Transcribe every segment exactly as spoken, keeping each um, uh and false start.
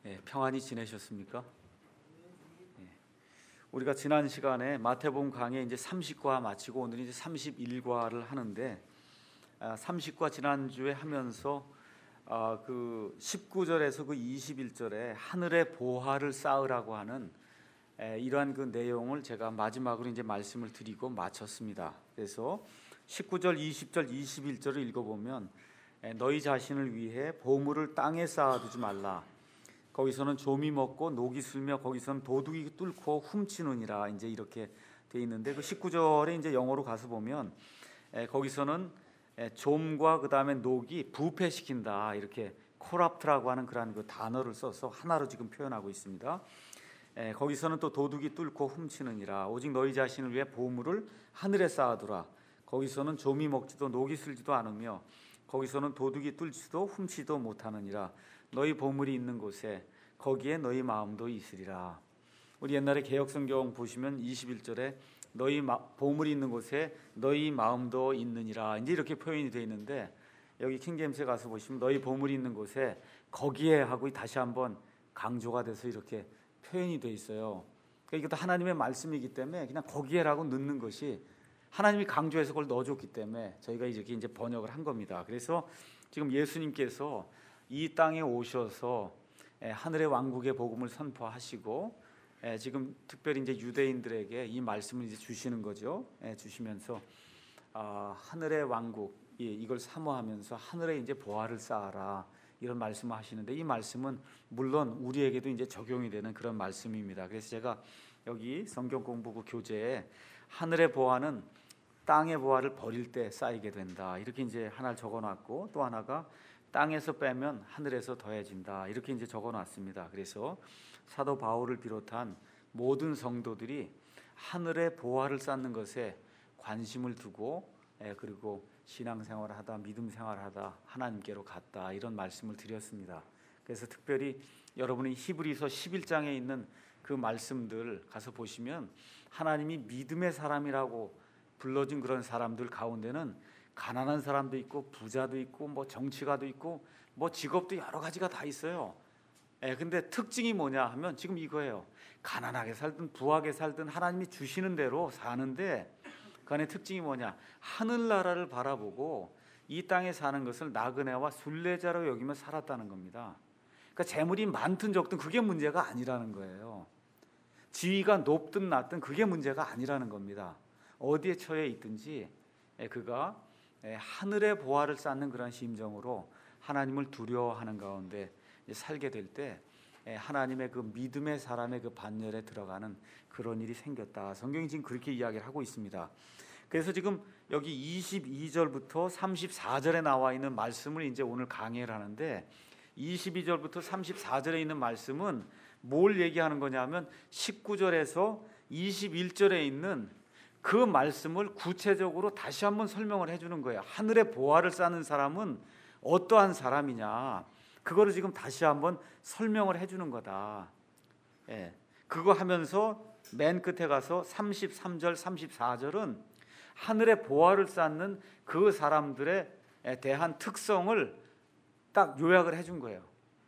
네, 평안히 지내셨습니까? 네. 우리가 지난 시간에 마태복음 강의 이제 삼십 과 마치고 오늘 이제 삼십일 과를 하는데 아, 삼십 과 지난주에 하면서 아, 그 십구 절에서 그 이십일 절에 하늘의 보화를 쌓으라고 하는 에, 이러한 그 내용을 제가 마지막으로 이제 말씀을 드리고 마쳤습니다. 그래서 십구 절, 이십 절, 이십일 절을 읽어보면 에, 너희 자신을 위해 보물을 땅에 쌓아두지 말라. 거기서는 조미 먹고 녹이 슬며 거기서는 도둑이 뚫고 훔치느니라. 이제 이렇게 돼 있는데 그 십구 절에 이제 영어로 가서 보면 에, 거기서는 에, 좀과 그 다음에 녹이 부패시킨다. 이렇게 코랍트라고 하는 그런 그 단어를 써서 하나로 지금 표현하고 있습니다. 에, 거기서는 또 도둑이 뚫고 훔치느니라. 오직 너희 자신을 위해 보물을 하늘에 쌓아두라. 거기서는 조미 먹지도 녹이 슬지도 않으며 거기서는 도둑이 뚫지도 훔치도 못하느니라. 너희 보물이 있는 곳에 거기에 너희 마음도 있으리라. 우리 옛날에 개역성경 보시면 이십일 절에 너희 마, 보물이 있는 곳에 너희 마음도 있느니라. 이제 이렇게 표현이 되어 있는데 여기 킹제임스에 가서 보시면 너희 보물이 있는 곳에 거기에 하고 다시 한번 강조가 돼서 이렇게 표현이 되어 있어요. 그러니까 이것도 하나님의 말씀이기 때문에 그냥 거기에라고 넣는 것이 하나님이 강조해서 그걸 넣어줬기 때문에 저희가 이렇게 이제 번역을 한 겁니다. 그래서 지금 예수님께서 이 땅에 오셔서 하늘의 왕국의 복음을 선포하시고 지금 특별히 이제 유대인들에게 이 말씀을 이제 주시는 거죠. 주시면서 하늘의 왕국 이걸 사모하면서 하늘에 이제 보화를 쌓아라 이런 말씀을 하시는데 이 말씀은 물론 우리에게도 이제 적용이 되는 그런 말씀입니다. 그래서 제가 여기 성경 공부 그 교재에 하늘의 보화는 땅의 보화를 버릴 때 쌓이게 된다 이렇게 이제 하나를 적어놨고 또 하나가 땅에서 빼면 하늘에서 더해진다 이렇게 이제 적어놨습니다. 그래서 사도 바울을 비롯한 모든 성도들이 하늘의 보화를 쌓는 것에 관심을 두고 그리고 신앙생활을 하다 믿음 생활을 하다 하나님께로 갔다 이런 말씀을 드렸습니다. 그래서 특별히 여러분이 히브리서 십일 장에 있는 그 말씀들 가서 보시면 하나님이 믿음의 사람이라고 불러준 그런 사람들 가운데는 가난한 사람도 있고 부자도 있고 뭐 정치가도 있고 뭐 직업도 여러 가지가 다 있어요. 예, 근데 특징이 뭐냐 하면 지금 이거예요. 가난하게 살든 부하게 살든 하나님이 주시는 대로 사는데 그 안에 특징이 뭐냐? 하늘나라를 바라보고 이 땅에 사는 것을 나그네와 순례자로 여기며 살았다는 겁니다. 그러니까 재물이 많든 적든 그게 문제가 아니라는 거예요. 지위가 높든 낮든 그게 문제가 아니라는 겁니다. 어디에 처해 있든지 그가 하늘의 보화를 쌓는 그런 심정으로 하나님을 두려워하는 가운데 살게 될 때 하나님의 그 믿음의 사람의 그 반열에 들어가는 그런 일이 생겼다. 성경이 지금 그렇게 이야기를 하고 있습니다. 그래서 지금 여기 이십이 절부터 삼십사 절에 나와 있는 말씀을 이제 오늘 강의를 하는데 이십이 절부터 삼십사 절에 있는 말씀은 뭘 얘기하는 거냐면 십구 절에서 이십일 절에 있는 그 말씀을 구체적으로 다시 한번 설명을 해주는 거예요. 하늘의 보화를 쌓는 사람은 어떠한 사람이냐 그거를 지금 다시 한번 설명을 해주는 거다. 예, 그거 하면서 맨 끝에 가서 삼십삼 절 삼십사 절은 하늘의 보화를 쌓는 그 사람들에 대한 특성을 딱 요약을 해준 거예요.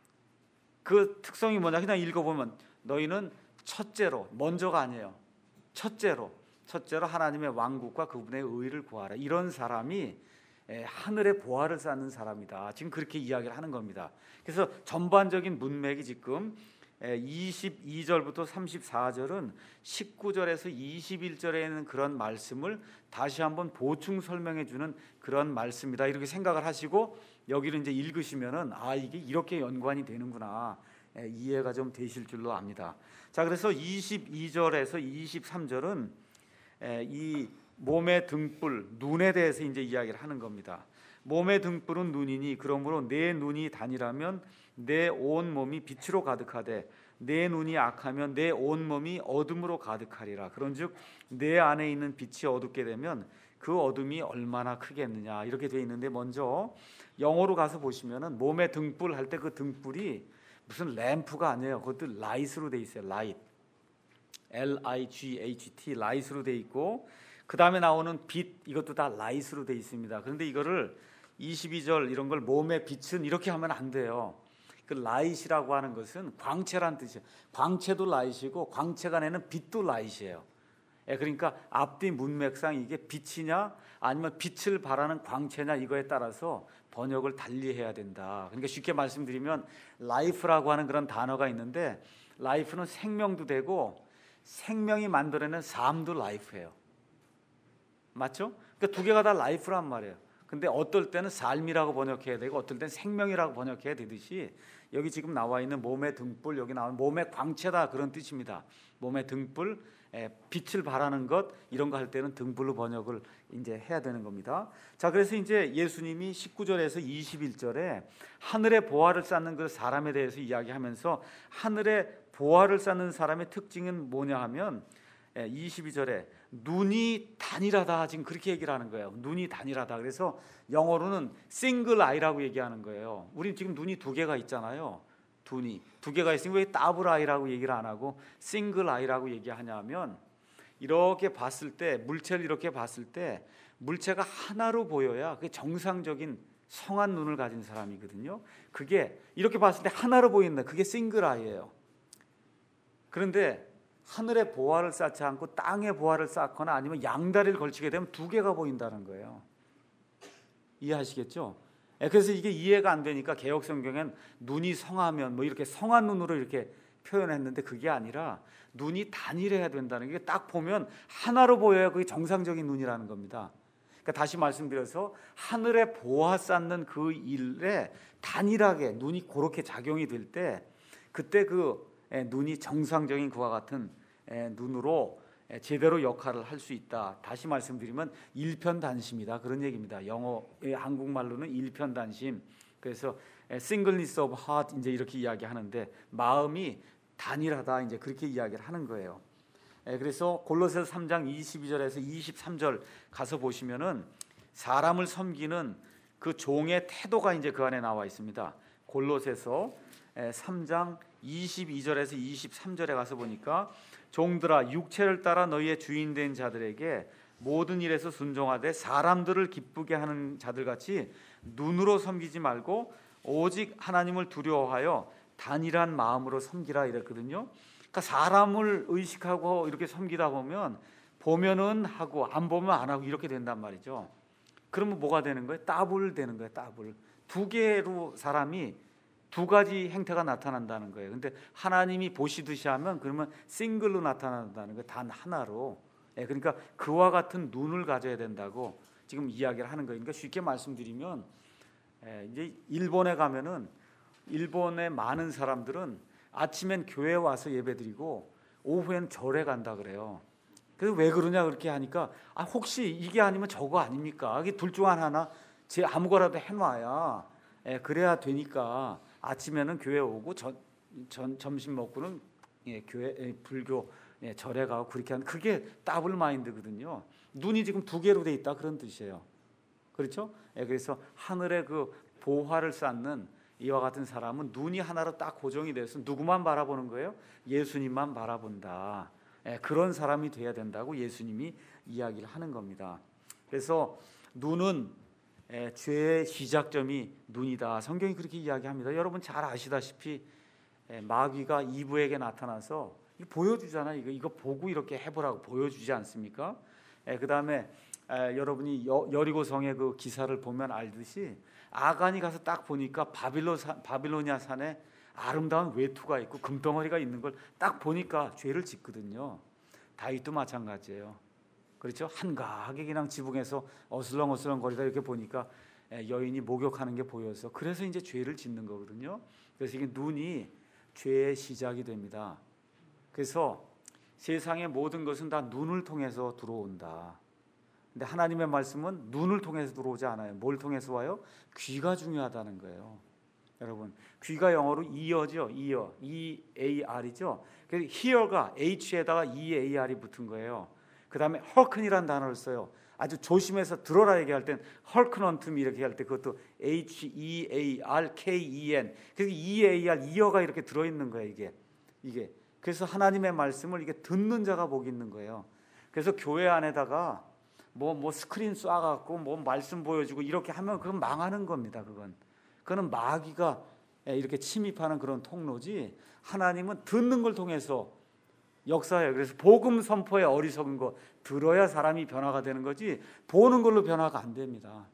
그 특성이 뭐냐 그냥 읽어보면 너희는 첫째로 먼저가 아니에요. 첫째로 첫째로 하나님의 왕국과 그분의 의를 구하라. 이런 사람이 하늘의 보화를 쌓는 사람이다. 지금 그렇게 이야기를 하는 겁니다. 그래서 전반적인 문맥이 지금 이십이 절부터 삼십사 절은 십구 절에서 이십일 절에 있는 그런 말씀을 다시 한번 보충 설명해 주는 그런 말씀이다. 이렇게 생각을 하시고 여기를 이제 읽으시면은 아 이게 이렇게 연관이 되는구나. 이해가 좀 되실 줄로 압니다. 자, 그래서 이십이 절에서 이십삼 절은 이 몸의 등불, 눈에 대해서 이제 이야기를 하는 겁니다. 몸의 등불은 눈이니 그러므로 내 눈이 단이라면 내 온 몸이 빛으로 가득하되 내 눈이 악하면 내 온 몸이 어둠으로 가득하리라. 그런즉 내 안에 있는 빛이 어둡게 되면 그 어둠이 얼마나 크겠느냐 이렇게 되어 있는데 먼저 영어로 가서 보시면은 몸의 등불 할 때 그 등불이 무슨 램프가 아니에요. 그것도 라이트로 되어 있어요. 라이트. 엘 아이 지 에이치 티 라이트로 되어 있고 그 다음에 나오는 빛 이것도 다 라이트로 되어 있습니다. 그런데 이거를 이십이 절 이런 걸 몸의 빛은 이렇게 하면 안 돼요. 그 라이트라고 하는 것은 광채란 뜻이에요. 광채도 라이트이고 광채가 내는 빛도 라이트예요. 예, 그러니까 앞뒤 문맥상 이게 빛이냐 아니면 빛을 발하는 광채냐 이거에 따라서 번역을 달리해야 된다. 그러니까 쉽게 말씀드리면 life라고 하는 그런 단어가 있는데 life는 생명도 되고 생명이 만들어낸 삶도 life예요. 맞죠? 그러니까 두 개가 다 life란 말이에요. 근데 어떨 때는 삶이라고 번역해야 되고 어떨 때는 생명이라고 번역해야 되듯이 여기 지금 나와 있는 몸의 등불, 여기 나오는 몸의 광채다 그런 뜻입니다. 몸의 등불, 빛을 발하는 것 이런 거 할 때는 등불로 번역을 이제 해야 되는 겁니다. 자, 그래서 이제 예수님이 십구 절에서 이십일 절에 하늘의 보화를 쌓는 그 사람에 대해서 이야기하면서 하늘의 보화를 쌓는 사람의 특징은 뭐냐 하면 이십이 절에 눈이 단일하다 지금 그렇게 얘기를 하는 거예요. 눈이 단일하다. 그래서 영어로는 싱글 아이라고 얘기하는 거예요. 우리 지금 눈이 두 개가 있잖아요. 눈이 두 개가 있으면 왜 더블 아이라고 얘기를 안 하고 싱글 아이라고 얘기하냐면 이렇게 봤을 때 물체를 이렇게 봤을 때 물체가 하나로 보여야 그게 정상적인 성한 눈을 가진 사람이거든요. 그게 이렇게 봤을 때 하나로 보인다. 그게 싱글 아이예요. 그런데 하늘의 보화를 쌓지 않고 땅의 보화를 쌓거나 아니면 양다리를 걸치게 되면 두 개가 보인다는 거예요. 이해하시겠죠? 그래서 이게 이해가 안 되니까 개역 성경엔 눈이 성하면 뭐 이렇게 성한 눈으로 이렇게 표현했는데 그게 아니라 눈이 단일해야 된다는 게 딱 보면 하나로 보여야 그게 정상적인 눈이라는 겁니다. 그러니까 다시 말씀드려서 하늘의 보화 쌓는 그 일에 단일하게 눈이 그렇게 작용이 될 때 그때 그 눈이 정상적인 그와 같은 눈으로 제대로 역할을 할 수 있다. 다시 말씀드리면 일편단심이다 그런 얘기입니다. 영어, 한국말로는 일편단심. 그래서 singleness of heart 이제 이렇게 이야기하는데 마음이 단일하다 이제 그렇게 이야기를 하는 거예요. 그래서 골로새서 삼 장 이십이 절에서 이십삼 절 가서 보시면은 사람을 섬기는 그 종의 태도가 이제 그 안에 나와 있습니다. 골로새서 삼 장 이십이 절에서 이십삼 절에 가서 보니까 종들아 육체를 따라 너희의 주인 된 자들에게 모든 일에서 순종하되 사람들을 기쁘게 하는 자들같이 눈으로 섬기지 말고 오직 하나님을 두려워하여 단일한 마음으로 섬기라 이랬거든요. 그러니까 사람을 의식하고 이렇게 섬기다 보면 보면은 하고 안 보면 안 하고 이렇게 된단 말이죠. 그러면 뭐가 되는 거예요? 더블 되는 거예요. 더블. 두 개로 사람이 두 가지 행태가 나타난다는 거예요. 근데 하나님이 보시듯이 하면 그러면 싱글로 나타난다는 거예요. 단 하나로. 예, 그러니까 그와 같은 눈을 가져야 된다고 지금 이야기를 하는 거예요. 그러니까 쉽게 말씀드리면 예, 이제 일본에 가면은 일본의 많은 사람들은 아침엔 교회 와서 예배드리고 오후엔 절에 간다 그래요. 그래서 왜 그러냐 그렇게 하니까 아 혹시 이게 아니면 저거 아닙니까? 이게 둘 중 하나 제 아무거라도 해놔야 예, 그래야 되니까 아침에는 교회 오고 전, 전, 점심 먹고는 예, 교회 예, 불교 예, 절에 가고 그렇게 하는 그게 더블 마인드거든요. 눈이 지금 두 개로 돼 있다 그런 뜻이에요. 그렇죠? 예, 그래서 하늘의 그 보화를 쌓는 이와 같은 사람은 눈이 하나로 딱 고정이 돼서 누구만 바라보는 거예요? 예수님만 바라본다. 예, 그런 사람이 돼야 된다고 예수님이 이야기를 하는 겁니다. 그래서 눈은 예, 죄의 시작점이 눈이다. 성경이 그렇게 이야기합니다. 여러분 잘 아시다시피 예, 마귀가 이브에게 나타나서 이거 보여주잖아요. 이거 이거 보고 이렇게 해보라고 보여주지 않습니까? 예, 그 다음에 여러분이 여, 여리고 성의 그 기사를 보면 알듯이 아간이 가서 딱 보니까 바빌로 사, 바빌로니아 산에 아름다운 외투가 있고 금덩어리가 있는 걸 딱 보니까 죄를 짓거든요. 다윗도 마찬가지예요. 그렇죠? 한가하게 그냥 지붕에서 어슬렁어슬렁 거리다 이렇게 보니까 여인이 목욕하는 게 보여서 그래서 이제 죄를 짓는 거거든요. 그래서 이게 눈이 죄의 시작이 됩니다. 그래서 세상의 모든 것은 다 눈을 통해서 들어온다. 근데 하나님의 말씀은 눈을 통해서 들어오지 않아요. 뭘 통해서 와요? 귀가 중요하다는 거예요. 여러분 귀가 영어로 ear죠. ear, E A R이죠. 그래서 hear가 H에다가 E A R이 붙은 거예요. 그 다음에 hearken이라는 단어를 써요. 아주 조심해서 들어라 얘기할 땐 hearken unto me 이렇게 할 때 그것도 H E A R K E N 그래서 E A R, ear가 이렇게 들어있는 거예요. 이게 이게 그래서 하나님의 말씀을 이게 듣는 자가 복이 있는 거예요. 그래서 교회 안에다가 뭐, 뭐 스크린 쏴갖고 뭐 말씀 보여주고 이렇게 하면 그건 망하는 겁니다. 그건 그거는 마귀가 이렇게 침입하는 그런 통로지, 하나님은 듣는 걸 통해서 역사해요. 그래서 복음 선포에 어리석은 거 들어야 사람이 변화가 되는 거지, 보는 걸로 변화가 안 됩니다.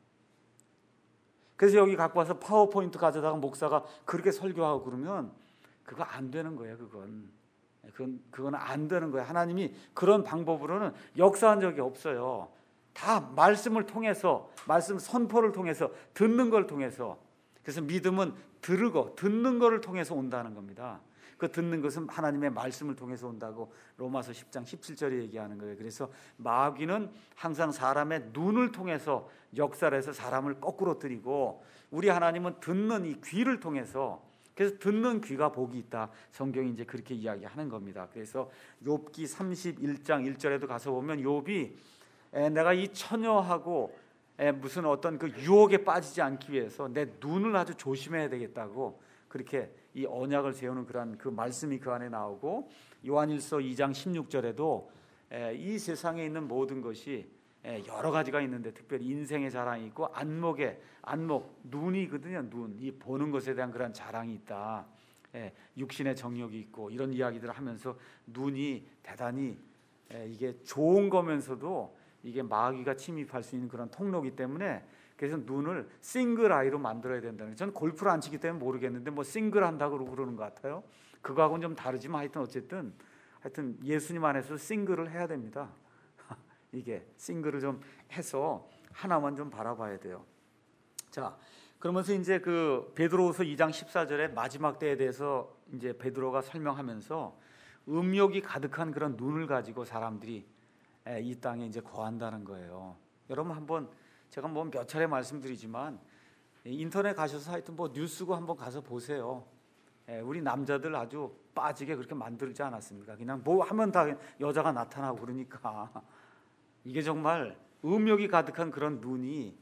그래서 여기 갖고 와서 파워포인트 가져다가 목사가 그렇게 설교하고 그러면 그거 안 되는 거예요. 그건 그건 그건 안 되는 거예요. 하나님이 그런 방법으로는 역사한 적이 없어요. 다 말씀을 통해서, 말씀 선포를 통해서, 듣는 걸 통해서. 그래서 믿음은 들고 듣는 것을 통해서 온다는 겁니다. 그 듣는 것은 하나님의 말씀을 통해서 온다고 로마서 십 장 십칠 절에 얘기하는 거예요. 그래서 마귀는 항상 사람의 눈을 통해서 역사를 해서 사람을 거꾸로 들이고, 우리 하나님은 듣는 이 귀를 통해서, 그래서 듣는 귀가 복이 있다. 성경이 이제 그렇게 이야기하는 겁니다. 그래서 욥기 삼십일 장 일 절에도 가서 보면 욥이 내가 이 처녀하고 무슨 어떤 그 유혹에 빠지지 않기 위해서 내 눈을 아주 조심해야 되겠다고 그렇게 이 언약을 세우는 그런 그 말씀이 그 안에 나오고, 요한일서 이 장 십육 절에도 이 세상에 있는 모든 것이 여러 가지가 있는데 특별히 인생의 자랑이 있고 안목의 안목 눈이거든요. 눈, 이 보는 것에 대한 그런 자랑이 있다. 육신의 정욕이 있고 이런 이야기들을 하면서 눈이 대단히 이게 좋은 거면서도 이게 마귀가 침입할 수 있는 그런 통로이기 때문에, 그래서 눈을 싱글 아이로 만들어야 된다는 거예요. 저는 골프를 안 치기 때문에 모르겠는데 뭐 싱글 한다고 그러는 것 같아요. 그거하고는 좀 다르지만 하여튼 어쨌든 하여튼 예수님 안에서 싱글을 해야 됩니다. 이게 싱글을 좀 해서 하나만 좀 바라봐야 돼요. 자, 그러면서 이제 그 베드로후서 이 장 십사 절에 마지막 때에 대해서 이제 베드로가 설명하면서 음욕이 가득한 그런 눈을 가지고 사람들이 이 땅에 이제 거한다는 거예요. 여러분 한번 제가 뭐 몇 차례 말씀드리지만 인터넷 가셔서 하여튼 뭐 뉴스고 한번 가서 보세요. 우리 남자들 아주 빠지게 그렇게 만들지 않았습니까? 그냥 뭐 하면 다 여자가 나타나고 그러니까 이게 정말 음욕이 가득한 그런 눈이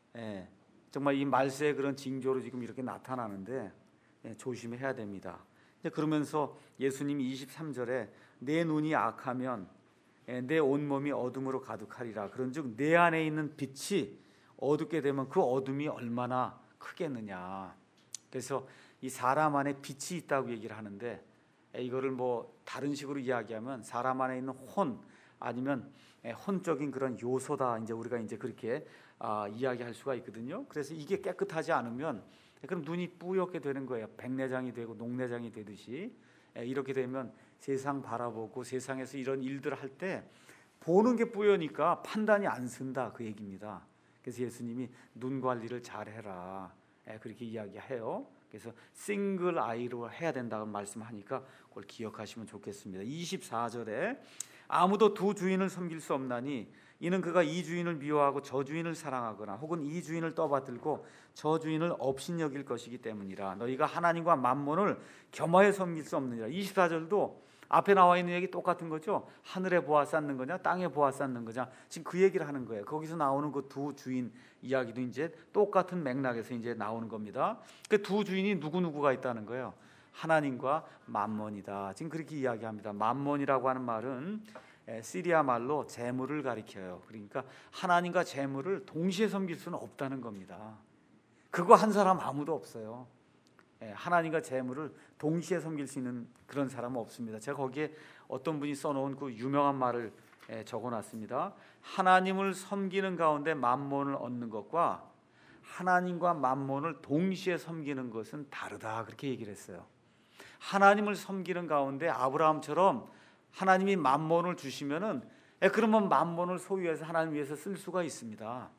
정말 이 말세의 그런 징조로 지금 이렇게 나타나는데 조심해야 됩니다. 그러면서 예수님이 이십삼 절에 내 눈이 악하면 내 온몸이 어둠으로 가득하리라. 그런즉 내 안에 있는 빛이 어둡게 되면 그 어둠이 얼마나 크겠느냐. 그래서 이 사람 안에 빛이 있다고 얘기를 하는데, 이거를 뭐 다른 식으로 이야기하면 사람 안에 있는 혼 아니면 혼적인 그런 요소다. 이제 우리가 이제 그렇게 아, 이야기할 수가 있거든요. 그래서 이게 깨끗하지 않으면 그럼 눈이 뿌옇게 되는 거예요. 백내장이 되고 녹내장이 되듯이. 이렇게 되면 세상 바라보고 세상에서 이런 일들을 할 때 보는 게 뿌여니까 판단이 안 쓴다, 그 얘기입니다. 그래서 예수님이 눈 관리를 잘해라 그렇게 이야기해요. 그래서 싱글 아이로 해야 된다고 말씀하니까 그걸 기억하시면 좋겠습니다. 이십사 절에 아무도 두 주인을 섬길 수 없나니 이는 그가 이 주인을 미워하고 저 주인을 사랑하거나 혹은 이 주인을 떠받들고 저 주인을 업신여길 것이기 때문이라. 너희가 하나님과 만몬을 겸하여 섬길 수 없느니라. 이십사 절도 앞에 나와 있는 얘기 똑같은 거죠. 하늘에 보아 쌓는 거냐 땅에 보아 쌓는 거냐, 지금 그 얘기를 하는 거예요. 거기서 나오는 그 두 주인 이야기도 이제 똑같은 맥락에서 이제 나오는 겁니다. 그 두 주인이 누구누구가 있다는 거예요. 하나님과 만몬이다. 지금 그렇게 이야기합니다. 만몬이라고 하는 말은 시리아 말로 재물을 가리켜요. 그러니까 하나님과 재물을 동시에 섬길 수는 없다는 겁니다. 그거 한 사람 아무도 없어요. 하나님과 재물을 동시에 섬길 수 있는 그런 사람은 없습니다. 제가 거기에 어떤 분이 써놓은 그 유명한 말을 적어놨습니다. 하나님을 섬기는 가운데 만몬을 얻는 것과 하나님과 만몬을 동시에 섬기는 것은 다르다, 그렇게 얘기를 했어요. 하나님을 섬기는 가운데 아브라함처럼 하나님이 만몬을 주시면은 그러면 만몬을 소유해서 하나님 위해서 쓸 수가 있습니다.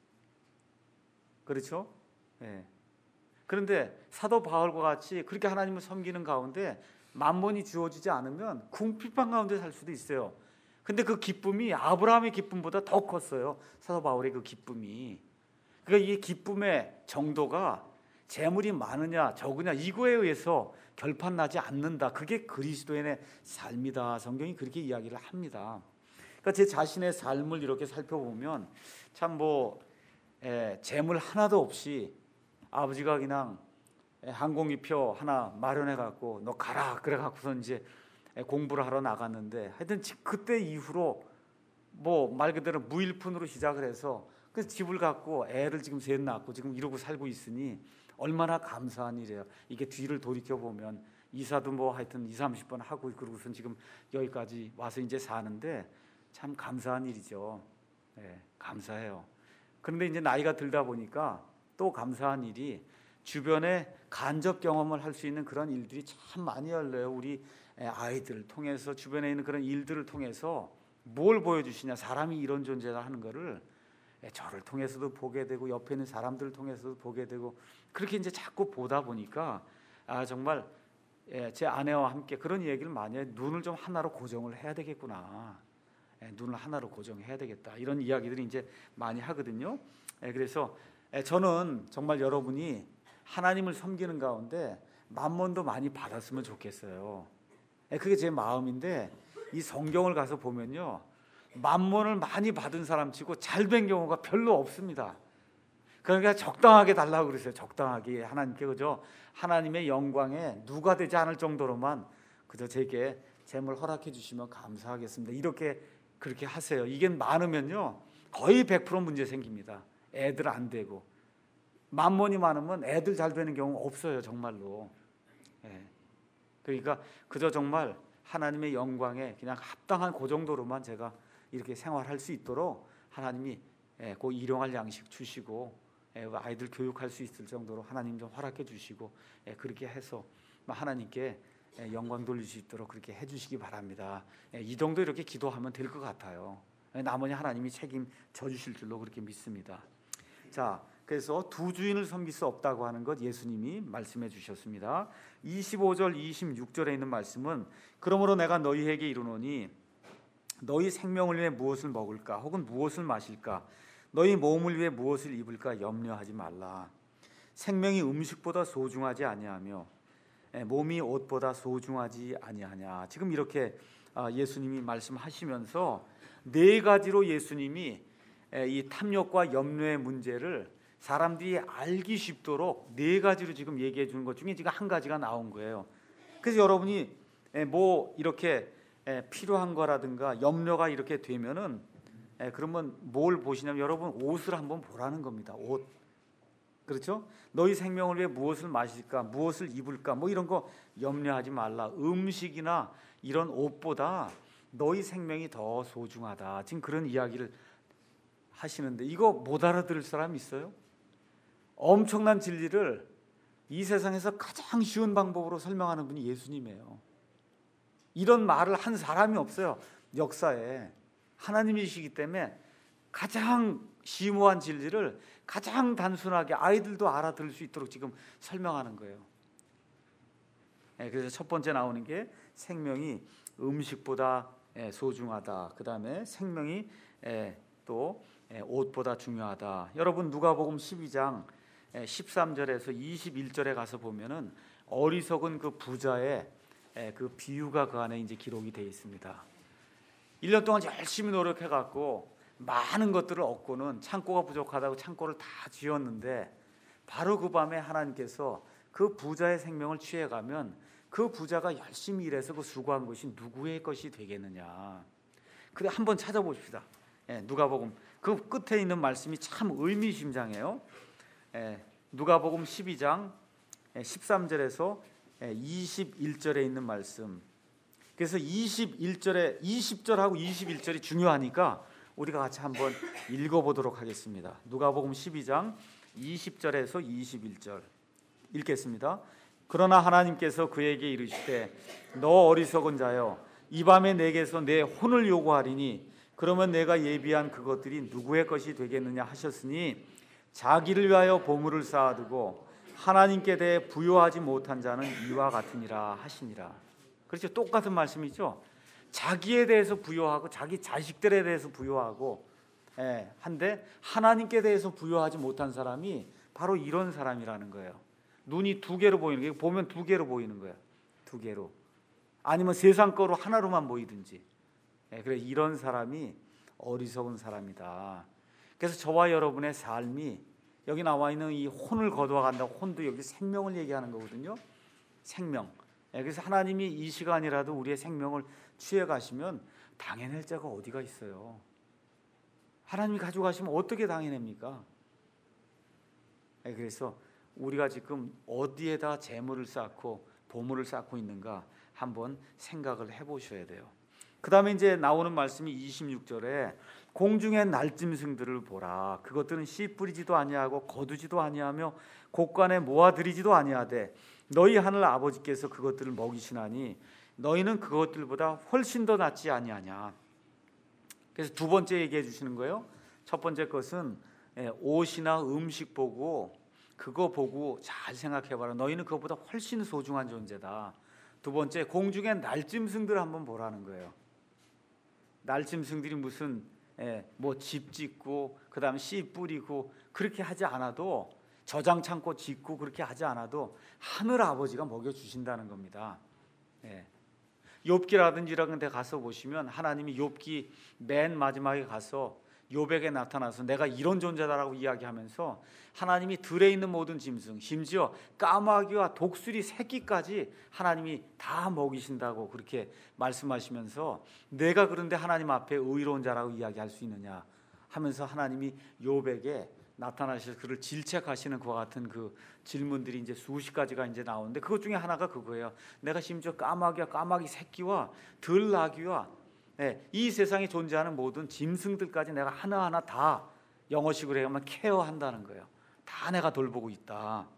그렇죠? 예. 그런데 사도 바울과 같이 그렇게 하나님을 섬기는 가운데 만몬이 주어지지 않으면 궁핍한 가운데 살 수도 있어요. 근데 그 기쁨이 아브라함의 기쁨보다 더 컸어요. 사도 바울의 그 기쁨이. 그러니까 이 기쁨의 정도가 재물이 많으냐 적으냐 이거에 의해서 결판나지 않는다. 그게 그리스도인의 삶이다. 성경이 그렇게 이야기를 합니다. 그러니까 제 자신의 삶을 이렇게 살펴보면 참 뭐 재물 하나도 없이 아버지가 그냥 항공기표 하나 마련해 갖고 너 가라 그래 갖고서 이제 공부를 하러 나갔는데, 하여튼 그때 이후로 뭐 말 그대로 무일푼으로 시작을 해서 그 집을 갖고 애를 지금 셋 낳고 지금 이러고 살고 있으니 얼마나 감사한 일이에요. 이게 뒤를 돌이켜 보면 이사도 뭐 하여튼 이삼십 번 하고 그러고선 지금 여기까지 와서 이제 사는데 참 감사한 일이죠. 네, 감사해요. 그런데 이제 나이가 들다 보니까 또 감사한 일이 주변에 간접 경험을 할 수 있는 그런 일들이 참 많이 열려요. 우리 아이들을 통해서 주변에 있는 그런 일들을 통해서 뭘 보여주시냐, 사람이 이런 존재다 하는 거를 저를 통해서도 보게 되고 옆에 있는 사람들을 통해서도 보게 되고 그렇게 이제 자꾸 보다 보니까 아 정말 제 아내와 함께 그런 얘기를 많이 해요. 눈을 좀 하나로 고정을 해야 되겠구나. 눈을 하나로 고정해야 되겠다. 이런 이야기들이 이제 많이 하거든요. 그래서 저는 정말 여러분이 하나님을 섬기는 가운데 만몬도 많이 받았으면 좋겠어요. 그게 제 마음인데 이 성경을 가서 보면요, 만몬을 많이 받은 사람치고 잘 된 경우가 별로 없습니다. 그러니까 적당하게 달라고 그랬어요. 적당하게 하나님께 그저 하나님의 영광에 누가 되지 않을 정도로만 그저 제게 재물 허락해 주시면 감사하겠습니다. 이렇게 그렇게 하세요. 이게 많으면요 거의 백 퍼센트 문제 생깁니다. 애들 안 되고 만몬이 많으면 애들 잘 되는 경우 없어요. 정말로. 예. 그러니까 그저 정말 하나님의 영광에 그냥 합당한 그 정도로만 제가 이렇게 생활할 수 있도록 하나님이 그 일용할 양식 주시고 아이들 교육할 수 있을 정도로 하나님 좀 허락해 주시고 그렇게 해서 하나님께 영광 돌릴 수 있도록 그렇게 해주시기 바랍니다. 이 정도 이렇게 기도하면 될 것 같아요. 나머지 하나님이 책임져 주실 줄로 그렇게 믿습니다. 자, 그래서 두 주인을 섬길 수 없다고 하는 것 예수님이 말씀해 주셨습니다. 이십오 절 이십육 절에 있는 말씀은 그러므로 내가 너희에게 이르노니 너희 생명을 위해 무엇을 먹을까 혹은 무엇을 마실까 너희 몸을 위해 무엇을 입을까 염려하지 말라. 생명이 음식보다 소중하지 아니하며 몸이 옷보다 소중하지 아니하냐. 지금 이렇게 예수님이 말씀하시면서 네 가지로 예수님이 이 탐욕과 염려의 문제를 사람들이 알기 쉽도록 네 가지로 지금 얘기해 주는 것 중에 지금 한 가지가 나온 거예요. 그래서 여러분이 뭐 이렇게 필요한 거라든가 염려가 이렇게 되면은 그러면 뭘 보시냐면 여러분 옷을 한번 보라는 겁니다. 옷. 그렇죠? 너희 생명을 위해 무엇을 마실까, 무엇을 입을까, 뭐 이런 거 염려하지 말라. 음식이나 이런 옷보다 너희 생명이 더 소중하다. 지금 그런 이야기를 하시는데 이거 못 알아들을 사람 있어요? 엄청난 진리를 이 세상에서 가장 쉬운 방법으로 설명하는 분이 예수님이에요. 이런 말을 한 사람이 없어요. 역사에. 하나님이시기 때문에 가장 심오한 진리를 가장 단순하게 아이들도 알아들을 수 있도록 지금 설명하는 거예요. 그래서 첫 번째 나오는 게 생명이 음식보다 소중하다. 그 다음에 생명이 또 옷보다 중요하다. 여러분 누가복음 십이 장 십삼 절에서 이십일 절에 가서 보면은 어리석은 그 부자의 그 비유가 그 안에 이제 기록이 되어 있습니다. 일 년 동안 열심히 노력해 갖고 많은 것들을 얻고는 창고가 부족하다고 창고를 다 지었는데 바로 그 밤에 하나님께서 그 부자의 생명을 취해가면 그 부자가 열심히 일해서 그 수고한 것이 누구의 것이 되겠느냐. 그래 한번 찾아보십시다. 예, 누가복음 그 끝에 있는 말씀이 참 의미심장해요. 예, 누가복음 십이 장 십삼 절에서 이십일 절에 있는 말씀. 그래서 이십일 절에 이십 절하고 이십일 절이 중요하니까 우리가 같이 한번 읽어보도록 하겠습니다. 누가복음 십이 장 이십 절에서 이십일 절 읽겠습니다. 그러나 하나님께서 그에게 이르시되 너 어리석은 자여 이 밤에 내게서 내 혼을 요구하리니 그러면 내가 예비한 그것들이 누구의 것이 되겠느냐 하셨으니 자기를 위하여 보물을 쌓아두고 하나님께 대해 부요하지 못한 자는 이와 같으니라 하시니라. 그렇죠? 똑같은 말씀이죠. 자기에 대해서 부요하고 자기 자식들에 대해서 부요하고 예, 한데 하나님께 대해서 부요하지 못한 사람이 바로 이런 사람이라는 거예요. 눈이 두 개로 보이는 게 보면 두 개로 보이는 거예요. 두 개로. 아니면 세상 거로 하나로만 보이든지. 예, 그래 이런 사람이 어리석은 사람이다. 그래서 저와 여러분의 삶이 여기 나와 있는 이 혼을 거두어 간다고 혼도 여기 생명을 얘기하는 거거든요. 생명. 예, 그래서 하나님이 이 시간이라도 우리의 생명을 취해 가시면 당해낼 자가 어디가 있어요. 하나님이 가져가시면 어떻게 당해냅니까? 예, 그래서 우리가 지금 어디에다 재물을 쌓고 보물을 쌓고 있는가 한번 생각을 해보셔야 돼요. 그 다음에 이제 나오는 말씀이 이십육 절에 공중의 날짐승들을 보라. 그것들은 씨 뿌리지도 아니하고 거두지도 아니하며 곡간에 모아들이지도 아니하되 너희 하늘 아버지께서 그것들을 먹이시나니 너희는 그것들보다 훨씬 더 낫지 아니하냐. 그래서 두 번째 얘기해 주시는 거예요. 첫 번째 것은 옷이나 음식 보고 그거 보고 잘 생각해봐라. 너희는 그것보다 훨씬 소중한 존재다. 두 번째, 공중의 날짐승들 한번 보라는 거예요. 날짐승들이 무슨 뭐 집 짓고 그 다음 씨 뿌리고 그렇게 하지 않아도, 저장 창고 짓고 그렇게 하지 않아도 하늘 아버지가 먹여주신다는 겁니다. 예. 욥기라든지 이런 데 가서 보시면 하나님이 욥기 맨 마지막에 가서 욥에게 나타나서 내가 이런 존재다라고 이야기하면서 하나님이 들에 있는 모든 짐승, 심지어 까마귀와 독수리 새끼까지 하나님이 다 먹이신다고 그렇게 말씀하시면서 내가 그런데 하나님 앞에 의로운 자라고 이야기할 수 있느냐 하면서 하나님이 욥에게 나타나셔서 그를 질책하시는 그와 같은 그 질문들이 이제 수십 가지가 이제 나오는데 그것 중에 하나가 그거예요. 내가 심지어 까마귀와 까마귀 새끼와 들나귀와 네, 이 세상에 존재하는 모든 짐승들까지 내가 하나하나 다 영어식으로 하면 케어한다는 거예요. 다 내가 돌보고 있다.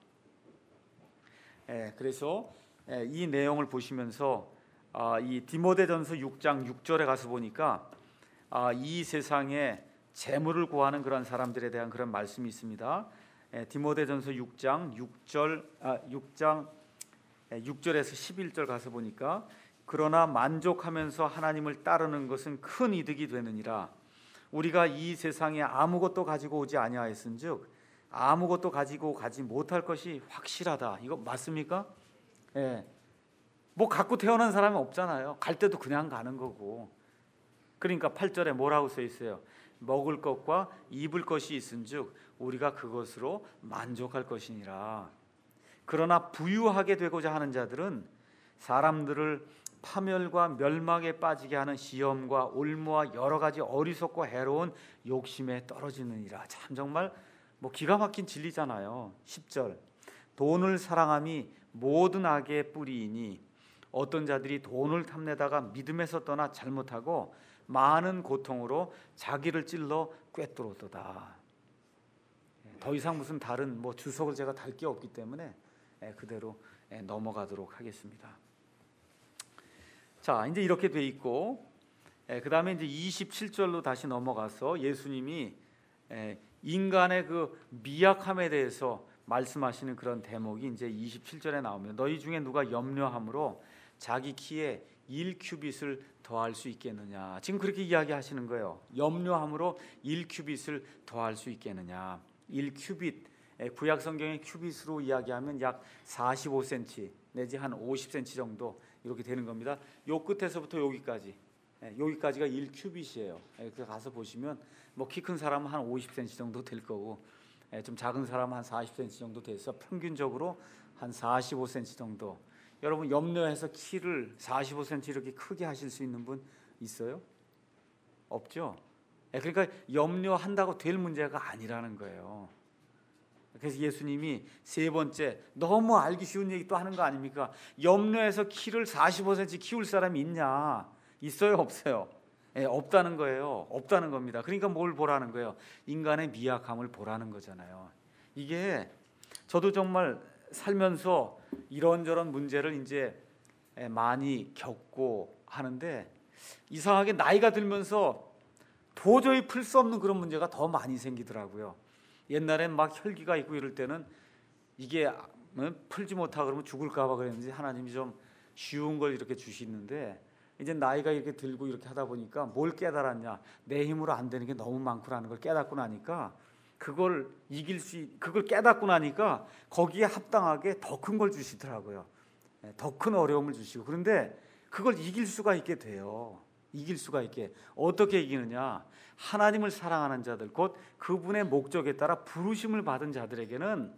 네, 그래서 네, 이 내용을 보시면서 아, 이 디모데전서 육 장 육 절에 가서 보니까 아, 이 세상에 재물을 구하는 그런 사람들에 대한 그런 말씀이 있습니다. 예, 디모데전서 육 장 육 절 아, 육 장 육 절에서 십일 절 가서 보니까 그러나 만족하면서 하나님을 따르는 것은 큰 이득이 되느니라. 우리가 이 세상에 아무것도 가지고 오지 아니하였은즉 아무것도 가지고 가지 못할 것이 확실하다. 이거 맞습니까? 예. 뭐 갖고 태어난 사람이 없잖아요. 갈 때도 그냥 가는 거고. 그러니까 팔 절에 뭐라고 써 있어요? 먹을 것과 입을 것이 있은즉 우리가 그것으로 만족할 것이니라. 그러나 부유하게 되고자 하는 자들은 사람들을 파멸과 멸망에 빠지게 하는 시험과 올무와 여러 가지 어리석고 해로운 욕심에 떨어지느니라. 참 정말 뭐 기가 막힌 진리잖아요. 십 절 돈을 사랑함이 모든 악의 뿌리이니 어떤 자들이 돈을 탐내다가 믿음에서 떠나 잘못하고 많은 고통으로 자기를 찔러 꿰뚫었도다. 더 이상 무슨 다른 뭐 주석을 제가 달 게 없기 때문에 그대로 넘어가도록 하겠습니다. 자, 이제 이렇게 돼 있고 그 다음에 이제 이십칠 절로 다시 넘어가서 예수님이 인간의 그 미약함에 대해서 말씀하시는 그런 대목이 이제 이십칠 절에 나오면 너희 중에 누가 염려함으로 자기 키에 일 큐빗을 더할 수 있겠느냐. 지금 그렇게 이야기하시는 거예요. 염려함으로 일 큐빗을 더할 수 있겠느냐. 일 큐빗, 구약 성경의 큐빗으로 이야기하면 약 사십오 센티미터 내지 한 오십 센티미터 정도 이렇게 되는 겁니다. 요 끝에서부터 여기까지, 여기까지가 일 큐빗이에요. 그래서 가서 보시면 뭐 키 큰 사람은 한 오십 센티미터 정도 될 거고, 좀 작은 사람은 한 사십 센티미터 정도 돼서 평균적으로 한 사십오 센티미터 정도. 여러분 염려해서 키를 사십오 센티미터 이렇게 크게 하실 수 있는 분 있어요? 없죠? 그러니까 염려한다고 될 문제가 아니라는 거예요. 그래서 예수님이 세 번째, 너무 알기 쉬운 얘기 또 하는 거 아닙니까? 염려해서 키를 사십오 센티미터 키울 사람이 있냐? 있어요? 없어요? 예, 없다는 거예요. 없다는 겁니다. 그러니까 뭘 보라는 거예요? 인간의 미약함을 보라는 거잖아요. 이게 저도 정말 살면서 이런저런 문제를 이제 많이 겪고 하는데 이상하게 나이가 들면서 도저히 풀 수 없는 그런 문제가 더 많이 생기더라고요. 옛날엔 막 혈기가 있고 이럴 때는 이게 풀지 못하고 그러면 죽을까 봐 그랬는지 하나님이 좀 쉬운 걸 이렇게 주시는데 이제 나이가 이렇게 들고 이렇게 하다 보니까 뭘 깨달았냐? 내 힘으로 안 되는 게 너무 많구나는 걸 깨닫고 나니까 그걸 이길 수, 그걸 깨닫고 나니까 거기에 합당하게 더 큰 걸 주시더라고요. 더 큰 어려움을 주시고. 그런데 그걸 이길 수가 있게 돼요. 이길 수가 있게. 어떻게 이기느냐? 하나님을 사랑하는 자들, 곧 그분의 목적에 따라 부르심을 받은 자들에게는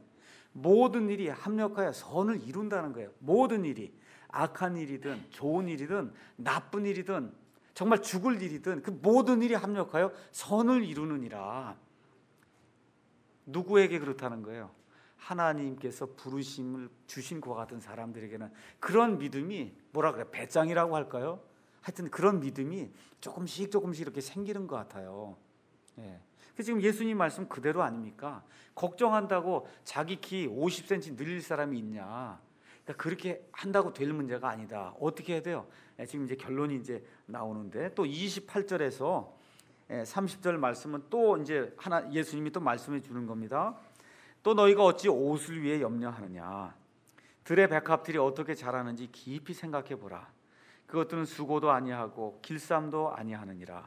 모든 일이 합력하여 선을 이룬다는 거예요. 모든 일이. 악한 일이든 좋은 일이든 나쁜 일이든 정말 죽을 일이든 그 모든 일이 합력하여 선을 이루느니라. 누구에게 그렇다는 거예요? 하나님께서 부르심을 주신 것 같은 사람들에게는 그런 믿음이 뭐라 그래, 배짱이라고 할까요? 하여튼 그런 믿음이 조금씩 조금씩 이렇게 생기는 것 같아요. 예. 지금 예수님 말씀 그대로 아닙니까? 걱정한다고 자기 키 오십 센티미터 늘릴 사람이 있냐? 그러니까 그렇게 한다고 될 문제가 아니다. 어떻게 해야 돼요? 예, 지금 이제 결론이 이제 나오는데 또 이십팔 절에서 삼십 절 말씀은 또 이제 하나 예수님이 또 말씀해 주는 겁니다. 또 너희가 어찌 옷을 위해 염려하느냐? 들의 백합들이 어떻게 자라는지 깊이 생각해 보라. 그것들은 수고도 아니하고 길쌈도 아니하느니라.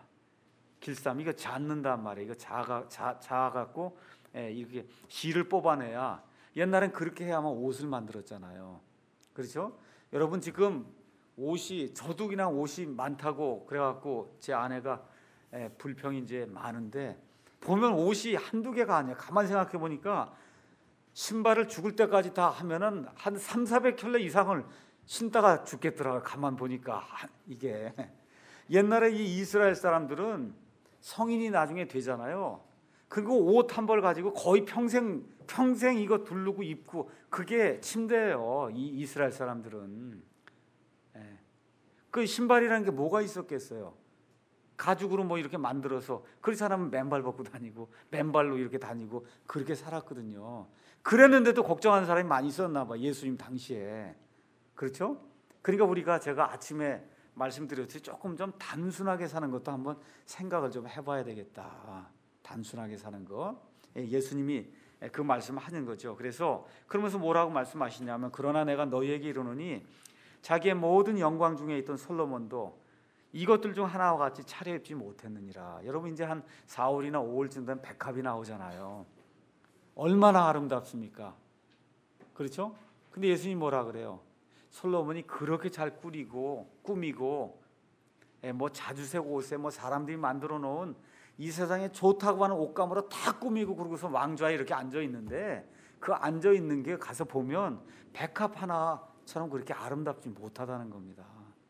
길쌈 이거 잣는단 말이에요. 이거 자가 자 자갖고 예, 이렇게 실을 뽑아내야 옛날엔 그렇게 해야만 옷을 만들었잖아요. 그렇죠? 여러분 지금 옷이 저도 그냥 옷이 많다고 그래갖고 제 아내가 예, 불평이 이제 많은데 보면 옷이 한두 개가 아니야. 가만 생각해 보니까 신발을 죽을 때까지 다 하면은 한 삼사백 켤레 이상을 신다가 죽겠더라고요. 가만 보니까 이게 옛날에 이 이스라엘 사람들은 성인이 나중에 되잖아요. 그리고 옷 한 벌 가지고 거의 평생 평생 이거 두르고 입고 그게 침대예요. 이 이스라엘 사람들은. 예. 그 신발이라는 게 뭐가 있었겠어요? 가죽으로 뭐 이렇게 만들어서 그 사람은 맨발 벗고 다니고 맨발로 이렇게 다니고 그렇게 살았거든요. 그랬는데도 걱정하는 사람이 많이 있었나 봐. 예수님 당시에. 그렇죠? 그러니까 우리가 제가 아침에 말씀드렸듯이 조금 좀 단순하게 사는 것도 한번 생각을 좀 해봐야 되겠다. 단순하게 사는 거. 예수님이 그 말씀을 하는 거죠. 그래서 그러면서 뭐라고 말씀하시냐면 그러나 내가 너희에게 이르노니 자기의 모든 영광 중에 있던 솔로몬도 이것들 중 하나와 같이 차려입지 못했느니라. 여러분 이제 한 사월이나 오월쯤 되면 백합이 나오잖아요. 얼마나 아름답습니까? 그렇죠? 근데 예수님이 뭐라 그래요? 솔로몬이 그렇게 잘 꾸리고 꾸미고 뭐 자주색 옷에 뭐 사람들이 만들어 놓은 이 세상에 좋다고 하는 옷감으로 다 꾸미고 그러고서 왕좌에 이렇게 앉아 있는데 그 앉아 있는 게 가서 보면 백합 하나처럼 그렇게 아름답지 못하다는 겁니다.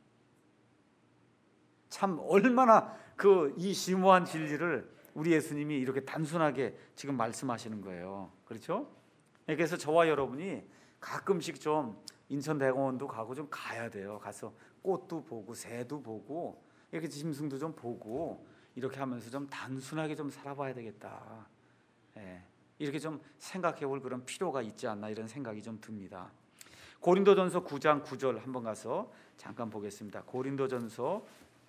참 얼마나 그 이 심오한 진리를 우리 예수님이 이렇게 단순하게 지금 말씀하시는 거예요. 그렇죠? 그래서 저와 여러분이 가끔씩 좀 인천대공원도 가고 좀 가야 돼요. 가서 꽃도 보고 새도 보고 이렇게 짐승도 좀 보고 이렇게 하면서 좀 단순하게 좀 살아봐야 되겠다. 예, 이렇게 좀 생각해 볼 그런 필요가 있지 않나 이런 생각이 좀 듭니다. 고린도전서 구 장 구 절 한번 가서 잠깐 보겠습니다. 고린도전서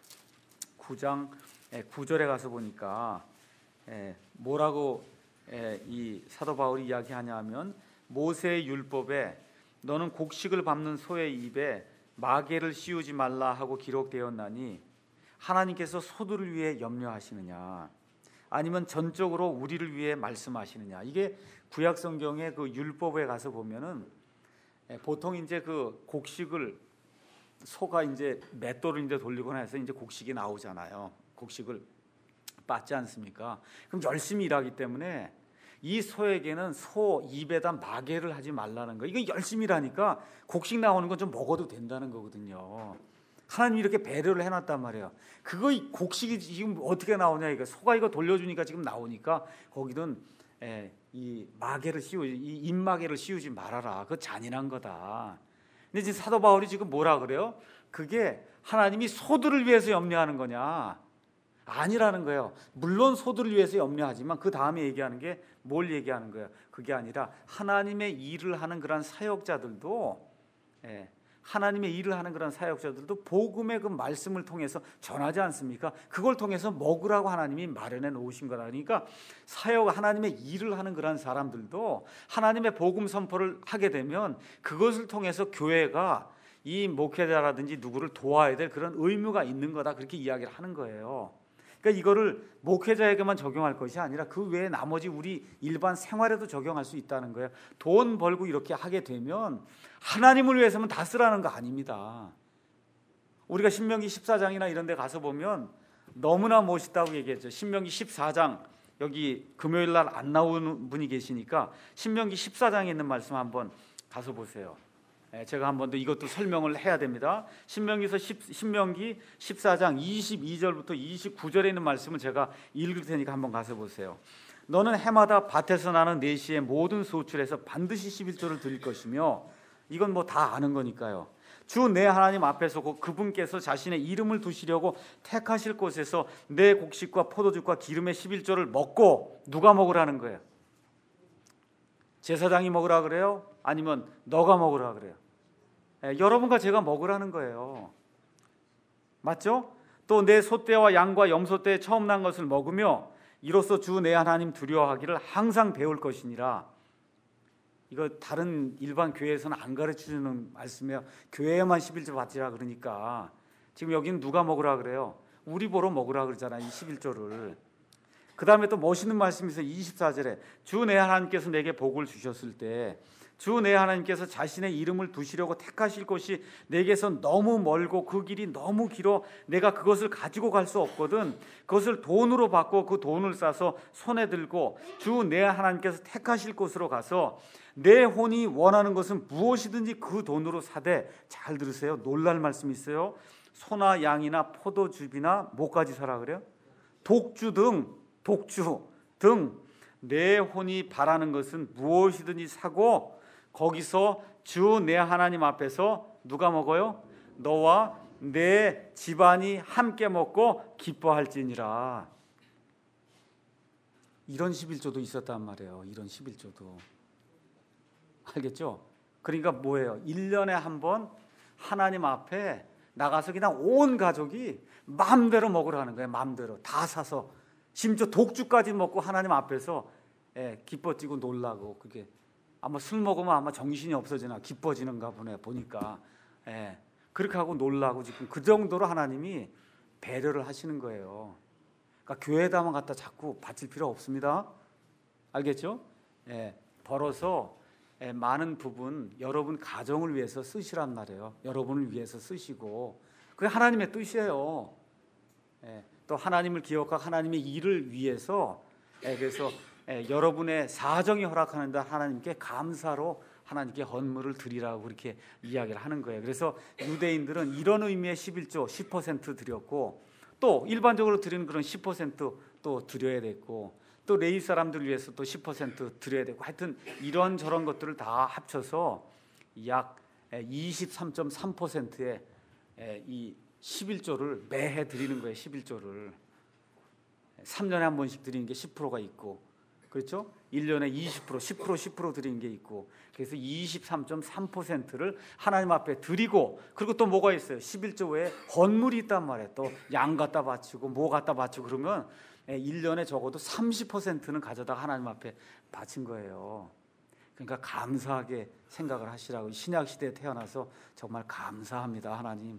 구 장 구 절에 가서 보니까 뭐라고 이 사도 바울이 이야기하냐면 모세의 율법에 너는 곡식을 밟는 소의 입에 마개를 씌우지 말라 하고 기록되었나니 하나님께서 소들을 위해 염려하시느냐 아니면 전적으로 우리를 위해 말씀하시느냐. 이게 구약 성경의 그 율법에 가서 보면은 보통 이제 그 곡식을 소가 이제 맷돌을 이제 돌리거나 해서 이제 곡식이 나오잖아요. 곡식을 빻지 않습니까? 그럼 열심히 일하기 때문에 이 소에게는 소 입에다 마개를 하지 말라는 거. 이거 열심히 일하니까 곡식 나오는 건 좀 먹어도 된다는 거거든요. 하나님이 이렇게 배려를 해놨단 말이에요. 그거 곡식이 지금 어떻게 나오냐 이거 소가 이거 돌려주니까 지금 나오니까 거기는 에, 이 마개를 씌우지 이 입마개를 씌우지 말아라. 그거 잔인한 거다. 근데 지금 사도 바울이 지금 뭐라 그래요? 그게 하나님이 소들을 위해서 염려하는 거냐? 아니라는 거예요. 물론 소들을 위해서 염려하지만 그 다음에 얘기하는 게 뭘 얘기하는 거예요? 그게 아니라 하나님의 일을 하는 그런 사역자들도 예, 하나님의 일을 하는 그런 사역자들도 복음의 그 말씀을 통해서 전하지 않습니까? 그걸 통해서 먹으라고 하나님이 마련해 놓으신 거라. 그러니까 사역 하나님의 일을 하는 그런 사람들도 하나님의 복음 선포를 하게 되면 그것을 통해서 교회가 이 목회자라든지 누구를 도와야 될 그런 의무가 있는 거다. 그렇게 이야기를 하는 거예요. 그러니까 이거를 목회자에게만 적용할 것이 아니라 그 외에 나머지 우리 일반 생활에도 적용할 수 있다는 거예요. 돈 벌고 이렇게 하게 되면 하나님을 위해서만 다 쓰라는 거 아닙니다. 우리가 신명기 십사 장이나 이런 데 가서 보면 너무나 멋있다고 얘기했죠. 신명기 십사 장 여기 금요일 날 안 나오는 분이 계시니까 신명기 십사 장에 있는 말씀 한번 가서 보세요. 제가 한 번 더 이것도 설명을 해야 됩니다. 신명기서 신명기 십사 장 이십이 절부터 이십구 절에 있는 말씀을 제가 읽을 테니까 한번 가서 보세요. 너는 해마다 밭에서 나는 네 시의 모든 소출에서 반드시 십일조를 드릴 것이며, 이건 뭐 다 아는 거니까요. 주 내 하나님 앞에서 그분께서 자신의 이름을 두시려고 택하실 곳에서 내 곡식과 포도주과 기름의 십일조를 먹고, 누가 먹으라는 거예요? 제사장이 먹으라 그래요? 아니면 너가 먹으라 그래요? 예, 여러분과 제가 먹으라는 거예요. 맞죠? 또 내 소떼와 양과 염소떼에 처음 난 것을 먹으며 이로써 주 내 하나님 두려워하기를 항상 배울 것이니라. 이거 다른 일반 교회에서는 안 가르쳐주는 말씀이에요. 교회에만 십일조 받지라 그러니까. 지금 여기는 누가 먹으라 그래요? 우리 보러 먹으라 그러잖아요, 이 십일조를. 그 다음에 또 멋있는 말씀이 있어요. 이십사 절에 주 내 하나님께서 내게 복을 주셨을 때, 주 내 하나님께서 자신의 이름을 두시려고 택하실 곳이 내게서 너무 멀고 그 길이 너무 길어 내가 그것을 가지고 갈 수 없거든. 그것을 돈으로 받고 그 돈을 싸서 손에 들고 주 내 하나님께서 택하실 곳으로 가서 내 혼이 원하는 것은 무엇이든지 그 돈으로 사되, 잘 들으세요, 놀랄 말씀이 있어요. 소나 양이나 포도즙이나 뭐까지 사라 그래요? 독주 등 독주 등 내 혼이 바라는 것은 무엇이든지 사고 거기서 주 내 하나님 앞에서 누가 먹어요? 너와 내 집안이 함께 먹고 기뻐할지니라. 이런 십일조도 있었단 말이에요. 이런 십일조도. 알겠죠? 그러니까 뭐예요? 일 년에 한 번 하나님 앞에 나가서 그냥 온 가족이 마음대로 먹으라는 거예요. 마음대로 다 사서, 심지어 독주까지 먹고 하나님 앞에서 예, 기뻐지고 놀라고. 그게 아마 술 먹으면 아마 정신이 없어지나 기뻐지는가 보네 보니까. 예, 그렇게 하고 놀라고 지금 그 정도로 하나님이 배려를 하시는 거예요. 그러니까 교회에다만 갖다 자꾸 바칠 필요 없습니다. 알겠죠? 예, 벌어서 예, 많은 부분 여러분 가정을 위해서 쓰시란 말이에요. 여러분을 위해서 쓰시고, 그게 하나님의 뜻이에요. 예, 또 하나님을 기억하고 하나님의 일을 위해서 예, 그래서 예, 여러분의 사정이 허락하는데 하나님께 감사로 하나님께 헌물을 드리라고 그렇게 이야기를 하는 거예요. 그래서 유대인들은 이런 의미의 십일조 십 퍼센트 드렸고, 또 일반적으로 드리는 그런 십 퍼센트 또 드려야 됐고, 또 레위 사람들 위해서 또 십 퍼센트 드려야 되고, 하여튼 이런저런 것들을 다 합쳐서 약 이십삼 점 삼 퍼센트의 이 십일조를 매해 드리는 거예요. 십일조를 삼 년에 한 번씩 드리는 게 십 퍼센트가 있고, 그렇죠? 일 년에 이십 퍼센트, 십 퍼센트, 십 퍼센트 드리는 게 있고, 그래서 이십삼 점 삼 퍼센트를 하나님 앞에 드리고, 그리고 또 뭐가 있어요? 십일조 외에 헌물이 있단 말이에요. 또 양 갖다 바치고 뭐 갖다 바치고 그러면 일 년에 적어도 삼십 퍼센트는 가져다가 하나님 앞에 바친 거예요. 그러니까 감사하게 생각을 하시라고. 신약 시대에 태어나서 정말 감사합니다, 하나님.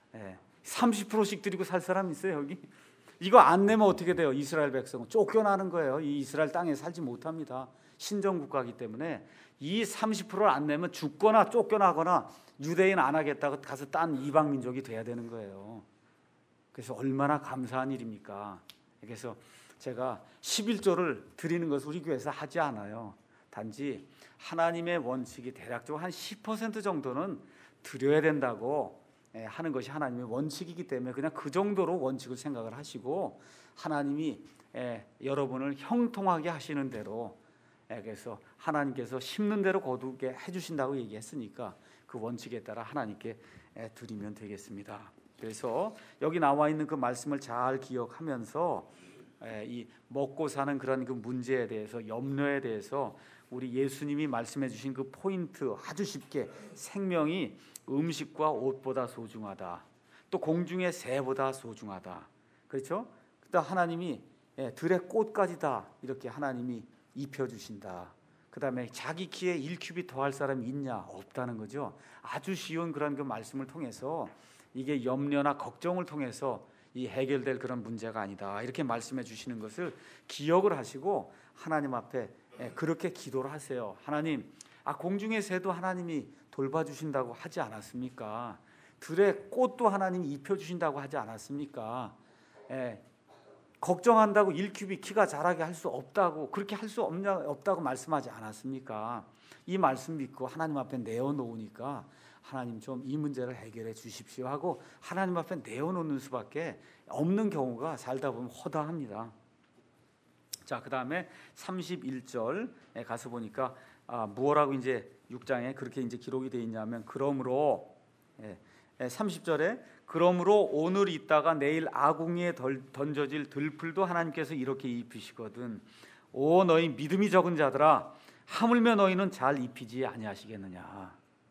삼십 퍼센트씩 드리고 살 사람 있어요, 여기? 이거 안 내면 어떻게 돼요? 이스라엘 백성은 쫓겨나는 거예요. 이 이스라엘 땅에 살지 못합니다. 신정국가이기 때문에 이 삼십 퍼센트를 안 내면 죽거나 쫓겨나거나 유대인 안 하겠다고 가서 딴 이방 민족이 돼야 되는 거예요. 그래서 얼마나 감사한 일입니까? 그래서 제가 십일조를 드리는 것을 우리 교회에서 하지 않아요. 단지 하나님의 원칙이 대략적으로 한 십 퍼센트 정도는 드려야 된다고 하는 것이 하나님의 원칙이기 때문에 그냥 그 정도로 원칙을 생각을 하시고, 하나님이 여러분을 형통하게 하시는 대로, 그래서 하나님께서 심는 대로 거두게 해주신다고 얘기했으니까 그 원칙에 따라 하나님께 드리면 되겠습니다. 그래서 여기 나와 있는 그 말씀을 잘 기억하면서 이 먹고 사는 그런 그 문제에 대해서, 염려에 대해서 우리 예수님이 말씀해 주신 그 포인트 아주 쉽게, 생명이 음식과 옷보다 소중하다. 또 공중의 새보다 소중하다. 그렇죠? 또 하나님이 들의 꽃까지 다 이렇게 하나님이 입혀주신다. 그 다음에 자기 키에 일 큐빗 더할 사람이 있냐? 없다는 거죠. 아주 쉬운 그런 그 말씀을 통해서 이게 염려나 걱정을 통해서 이 해결될 그런 문제가 아니다, 이렇게 말씀해 주시는 것을 기억을 하시고 하나님 앞에 그렇게 기도를 하세요. 하나님, 아 공중의 새도 하나님이 돌봐주신다고 하지 않았습니까? 들의 꽃도 하나님이 입혀주신다고 하지 않았습니까? 예, 걱정한다고 일 큐빗 키가 자라게 할 수 없다고, 그렇게 할 수 없다고 말씀하지 않았습니까? 이 말씀 믿고 하나님 앞에 내어놓으니까 하나님 좀 이 문제를 해결해 주십시오 하고 하나님 앞에 내어놓는 수밖에 없는 경우가 살다 보면 허다합니다. 자, 그 다음에 삼십일 절에 가서 보니까 아, 무엇라고 이제 육 장에 그렇게 이제 기록이 되어 있냐면, 그러므로 예, 예, 삼십 절에 그러므로 오늘 있다가 내일 아궁이에 덜, 던져질 들풀도 하나님께서 이렇게 입히시거든. 오 너희 믿음이 적은 자들아, 하물며 너희는 잘 입히지 아니하시겠느냐.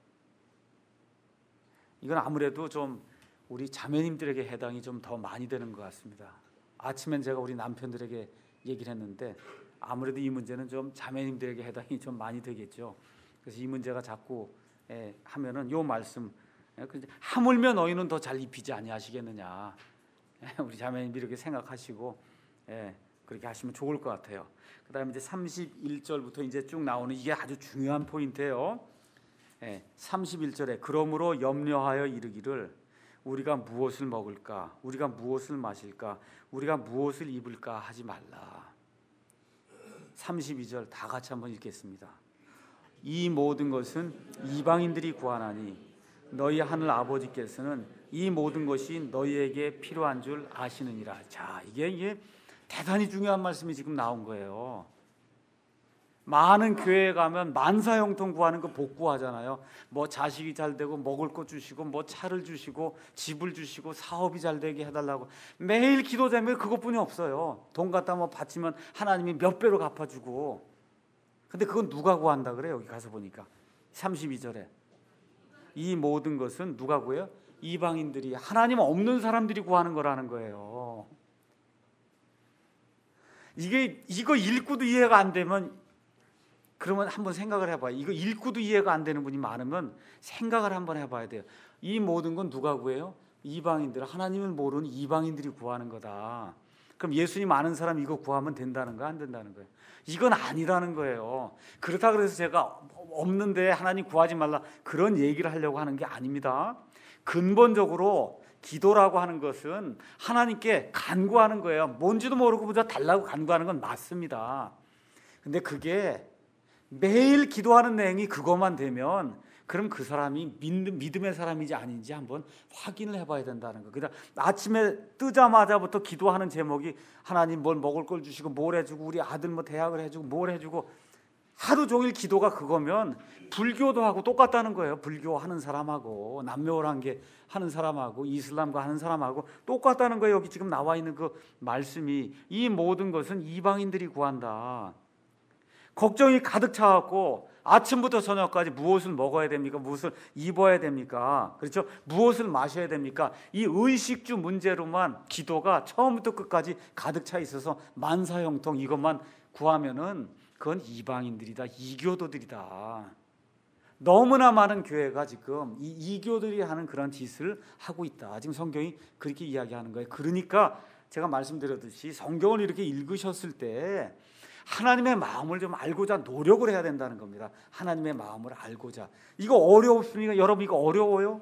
이건 아무래도 좀 우리 자매님들에게 해당이 좀 더 많이 되는 것 같습니다. 아침엔 제가 우리 남편들에게 얘기를 했는데 아무래도 이 문제는 좀 자매님들에게 해당이 좀 많이 되겠죠. 그래서 이 문제가 자꾸 예, 하면은 요 말씀, 예, 하물며 너희는 더 잘 입히지 아니하시겠느냐. 예, 우리 자매님들이 이렇게 생각하시고 예, 그렇게 하시면 좋을 것 같아요. 그다음에 이제 삼십일 절부터 이제 쭉 나오는 이게 아주 중요한 포인트예요. 예, 삼십일 절에 그러므로 염려하여 이르기를 우리가 무엇을 먹을까, 우리가 무엇을 마실까, 우리가 무엇을 입을까 하지 말라. 삼십이 절 다 같이 한번 읽겠습니다. 이 모든 것은 이방인들이 구하나니 너희 하늘 아버지께서는 이 모든 것이 너희에게 필요한 줄 아시느니라. 자, 이게 이게 대단히 중요한 말씀이 지금 나온 거예요. 많은 교회에 가면 만사형통 구하는 거 복구하잖아요. 뭐 자식이 잘 되고 먹을 거 주시고 뭐 차를 주시고 집을 주시고 사업이 잘 되게 해달라고 매일 기도 제목이 그것뿐이 없어요. 돈 갖다 뭐 바치면 하나님이 몇 배로 갚아주고. 근데 그건 누가 구한다 그래요? 여기 가서 보니까 삼십이 절에 이 모든 것은 누가 구해요? 이방인들이, 하나님 없는 사람들이 구하는 거라는 거예요. 이게 이거 읽고도 이해가 안 되면, 그러면 한번 생각을 해봐요. 이거 읽고도 이해가 안 되는 분이 많으면 생각을 한번 해봐야 돼요. 이 모든 건 누가 구해요? 이방인들, 하나님을 모르는 이방인들이 구하는 거다. 그럼 예수님 아는 사람 이거 구하면 된다는 거야, 안 된다는 거예요? 이건 아니라는 거예요. 그렇다 그래서 제가 없는데 하나님 구하지 말라 그런 얘기를 하려고 하는 게 아닙니다. 근본적으로 기도라고 하는 것은 하나님께 간구하는 거예요. 뭔지도 모르고 보자 달라고 간구하는 건 맞습니다. 근데 그게 매일 기도하는 내용이 그것만 되면 그럼 그 사람이 믿음의 사람인지 아닌지 한번 확인을 해봐야 된다는 거. 그냥 아침에 뜨자마자부터 기도하는 제목이 하나님 뭘 먹을 걸 주시고 뭘 해주고 우리 아들 뭐 대학을 해주고 뭘 해주고 하루 종일 기도가 그거면 불교도 하고 똑같다는 거예요. 불교 하는 사람하고 남묘란계 하는 사람하고 이슬람과 하는 사람하고 똑같다는 거예요. 여기 지금 나와 있는 그 말씀이 이 모든 것은 이방인들이 구한다. 걱정이 가득 차갖고 아침부터 저녁까지 무엇을 먹어야 됩니까? 무엇을 입어야 됩니까? 그렇죠? 무엇을 마셔야 됩니까? 이 의식주 문제로만 기도가 처음부터 끝까지 가득 차 있어서 만사형통 이것만 구하면은 그건 이방인들이다, 이교도들이다. 너무나 많은 교회가 지금 이 이교들이 하는 그런 짓을 하고 있다. 지금 성경이 그렇게 이야기하는 거예요. 그러니까 제가 말씀드렸듯이 성경을 이렇게 읽으셨을 때 하나님의 마음을 좀 알고자 노력을 해야 된다는 겁니다. 하나님의 마음을 알고자. 이거 어렵습니까? 여러분 이거 어려워요?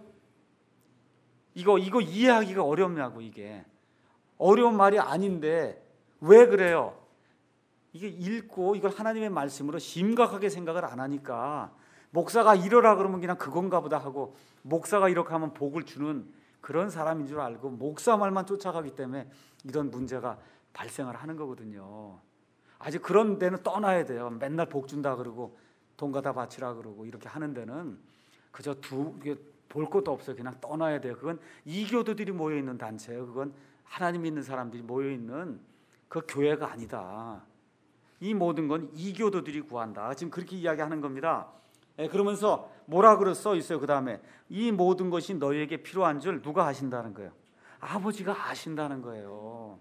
이거 이거 이해하기가 어렵냐고. 이게 어려운 말이 아닌데 왜 그래요? 이게 읽고 이걸 하나님의 말씀으로 심각하게 생각을 안 하니까 목사가 이러라 그러면 그냥 그건가 보다 하고 목사가 이렇게 하면 복을 주는 그런 사람인 줄 알고 목사 말만 쫓아가기 때문에 이런 문제가 발생을 하는 거거든요. 아직 그런 데는 떠나야 돼요. 맨날 복 준다 그러고 돈 갖다 바치라 그러고 이렇게 하는 데는 그저 두 볼 것도 없어요. 그냥 떠나야 돼요. 그건 이교도들이 모여 있는 단체예요. 그건 하나님 믿는 사람들이 모여 있는 그 교회가 아니다. 이 모든 건 이교도들이 구한다. 지금 그렇게 이야기하는 겁니다. 예, 그러면서 뭐라 그래 써 있어요. 그 다음에 이 모든 것이 너희에게 필요한 줄 누가 아신다는 거예요? 아버지가 아신다는 거예요.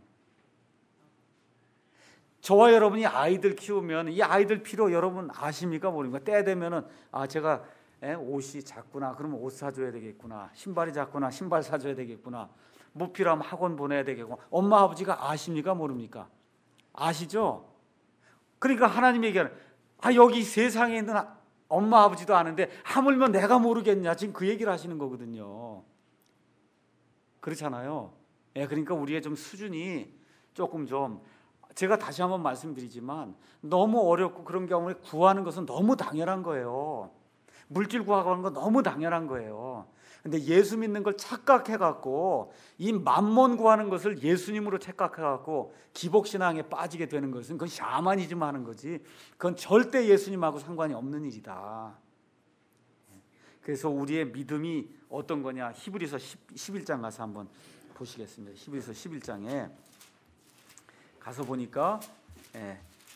저와 여러분이 아이들 키우면 이 아이들 필요 여러분 아십니까? 모릅니까? 때 되면은 아 제가 에, 옷이 작구나. 그러면 옷 사줘야 되겠구나. 신발이 작구나. 신발 사줘야 되겠구나. 뭐 필요하면 학원 보내야 되겠고. 엄마 아버지가 아십니까? 모릅니까? 아시죠? 그러니까 하나님 얘기하는 아 여기 세상에 있는 엄마 아버지도 아는데 하물며 내가 모르겠냐. 지금 그 얘기를 하시는 거거든요. 그렇잖아요. 예, 그러니까 우리의 좀 수준이 조금 좀 제가 다시 한번 말씀드리지만 너무 어렵고 그런 경우에 구하는 것은 너무 당연한 거예요. 물질 구하는 건 너무 당연한 거예요. 근데 예수 믿는 걸 착각해갖고 이 만몬 구하는 것을 예수님으로 착각해갖고 기복신앙에 빠지게 되는 것은 그건 샤머니즘 하는 거지, 그건 절대 예수님하고 상관이 없는 일이다. 그래서 우리의 믿음이 어떤 거냐, 히브리서 십일 장 가서 한번 보시겠습니다. 히브리서 십일 장에 가서 보니까 예,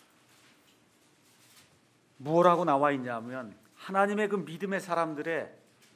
뭐라고 나와 있냐면 하나님의 그 믿음의 사람들의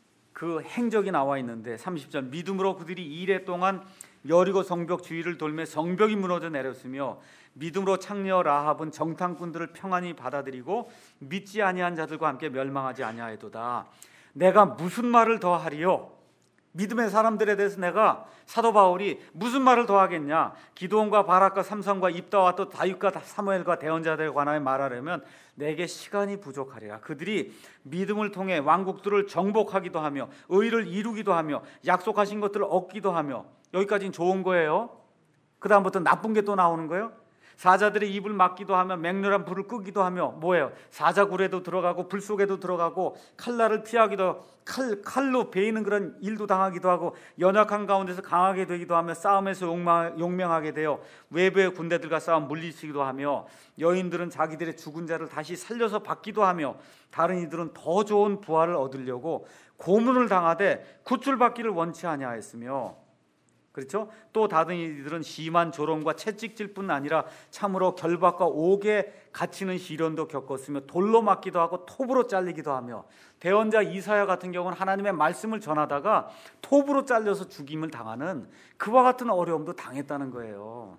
그 행적이 나와 있는데, 삼십 절, 믿음으로 그들이 이레 동안 여리고 성벽 주위를 돌며 성벽이 무너져 내렸으며 믿음으로 창녀 라합은 정탐꾼들을 평안히 받아들이고 믿지 아니한 자들과 함께 멸망하지 아니하였도다. 내가 무슨 말을 더 하리요? 믿음의 사람들에 대해서 내가, 사도 바울이 무슨 말을 더 하겠냐? 기드온과 바락과 삼손과 입다와 또 다윗과 사무엘과 대언자들에 관하여 말하려면 내게 시간이 부족하리라. 그들이 믿음을 통해 왕국들을 정복하기도 하며 의를 이루기도 하며 약속하신 것들을 얻기도 하며, 여기까지는 좋은 거예요. 그 다음부터 나쁜 게 또 나오는 거예요. 사자들의 입을 막기도 하며 맹렬한 불을 끄기도 하며, 뭐예요? 사자굴에도 들어가고 불 속에도 들어가고 칼날을 피하기도, 칼, 칼로 베이는 그런 일도 당하기도 하고 연약한 가운데서 강하게 되기도 하며 싸움에서 용망, 용맹하게 되어 외부의 군대들과 싸움 물리치기도 하며, 여인들은 자기들의 죽은 자를 다시 살려서 받기도 하며, 다른 이들은 더 좋은 부활을 얻으려고 고문을 당하되 구출받기를 원치 아니하였으며, 그렇죠? 또 다른 이들은 심한 조롱과 채찍질 뿐 아니라 참으로 결박과 옥에 갇히는 시련도 겪었으며 돌로 맞기도 하고 톱으로 잘리기도 하며, 대언자 이사야 같은 경우는 하나님의 말씀을 전하다가 톱으로 잘려서 죽임을 당하는 그와 같은 어려움도 당했다는 거예요.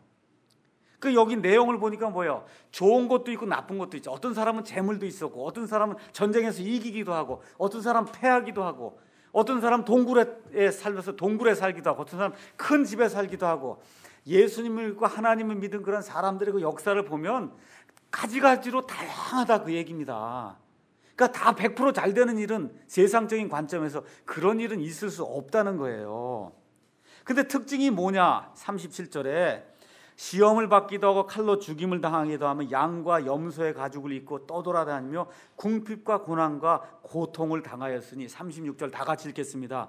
그 여기 내용을 보니까 뭐예요? 좋은 것도 있고 나쁜 것도 있죠. 어떤 사람은 재물도 있었고, 어떤 사람은 전쟁에서 이기기도 하고, 어떤 사람은 패하기도 하고, 어떤 사람 동굴에 살면서 동굴에 살기도 하고, 어떤 사람 큰 집에 살기도 하고. 예수님을 믿고 하나님을 믿은 그런 사람들의 그 역사를 보면 가지가지로 다양하다, 그 얘기입니다. 그러니까 다 백 퍼센트 잘 되는 일은 세상적인 관점에서 그런 일은 있을 수 없다는 거예요. 근데 특징이 뭐냐? 삼십칠 절에 시험을 받기도 하고 칼로 죽임을 당하기도 하며 양과 염소의 가죽을 입고 떠돌아다니며 궁핍과 고난과 고통을 당하였으니, 삼십육 절 다 같이 읽겠습니다.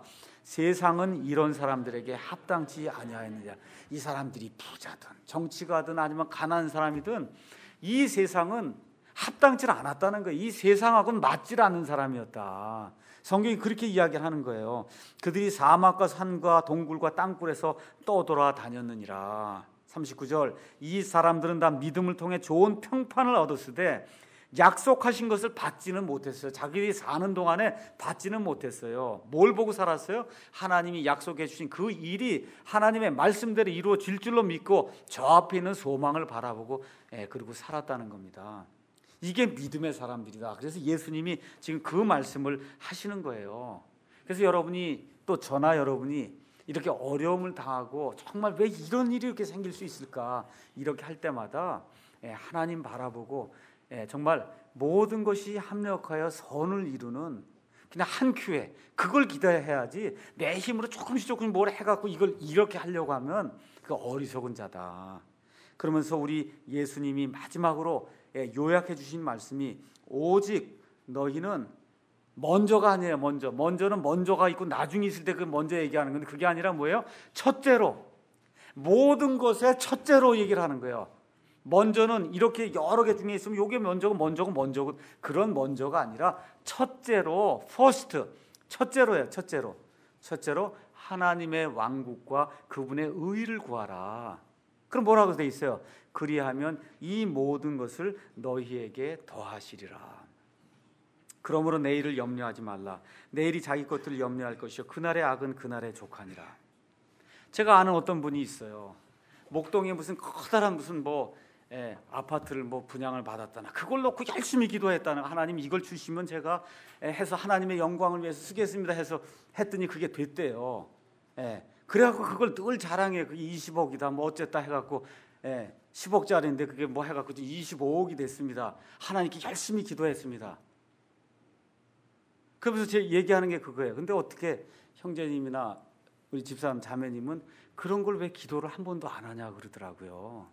세상은 이런 사람들에게 합당치 아니하였느냐. 이 사람들이 부자든 정치가든 아니면 가난한 사람이든 이 세상은 합당치 않았다는 거예요. 이 세상하고는 맞질 않는 사람이었다. 성경이 그렇게 이야기하는 거예요. 그들이 사막과 산과 동굴과 땅굴에서 떠돌아다녔느니라. 삼십구 절, 이 사람들은 다 믿음을 통해 좋은 평판을 얻었으되 약속하신 것을 받지는 못했어요. 자기들이 사는 동안에 받지는 못했어요. 뭘 보고 살았어요? 하나님이 약속해 주신 그 일이 하나님의 말씀대로 이루어질 줄로 믿고 저 앞에 있는 소망을 바라보고 예, 그리고 살았다는 겁니다. 이게 믿음의 사람들이다. 그래서 예수님이 지금 그 말씀을 하시는 거예요. 그래서 여러분이 또 저나 여러분이 이렇게 어려움을 당하고 정말 왜 이런 일이 이렇게 생길 수 있을까, 이렇게 할 때마다 하나님 바라보고 정말 모든 것이 합력하여 선을 이루는 그냥 한 큐에 그걸 기대해야지, 내 힘으로 조금씩 조금씩 뭘 해갖고 이걸 이렇게 하려고 하면 그 어리석은 자다. 그러면서 우리 예수님이 마지막으로 요약해 주신 말씀이, 오직 너희는 먼저가 아니에요. 먼저. 먼저는 먼저가 있고 나중에 있을 때 그 먼저 얘기하는 건데, 그게 아니라 뭐예요? 첫째로, 모든 것에 첫째로 얘기를 하는 거예요. 먼저는 이렇게 여러 개 중에 있으면 요게 먼저고 먼저고 먼저고, 그런 먼저가 아니라 첫째로, first, 첫째로예요. 첫째로. 첫째로 하나님의 왕국과 그분의 의를 구하라. 그럼 뭐라고 돼 있어요? 그리하면 이 모든 것을 너희에게 더하시리라. 그러므로 내일을 염려하지 말라. 내일이 자기 것들을 염려할 것이요 그날의 악은 그날의 족하니라. 제가 아는 어떤 분이 있어요. 목동에 무슨 커다란 무슨 뭐 예, 아파트를 뭐 분양을 받았다나, 그걸 놓고 열심히 기도했다나, 하나님 이걸 주시면 제가 해서 하나님의 영광을 위해서 쓰겠습니다 해서 했더니 그게 됐대요. 예, 그래갖고 그걸 늘 자랑해. 그게 이십억이다 뭐 어쨌다 해갖고 예, 십억짜리인데 그게 뭐 해갖고 이십오억이 됐습니다. 하나님께 열심히 기도했습니다. 그러면서 제 얘기하는 게 그거예요. 근데 어떻게 형제님이나 우리 집사람 자매님은 그런 걸 왜 기도를 한 번도 안 하냐 그러더라고요.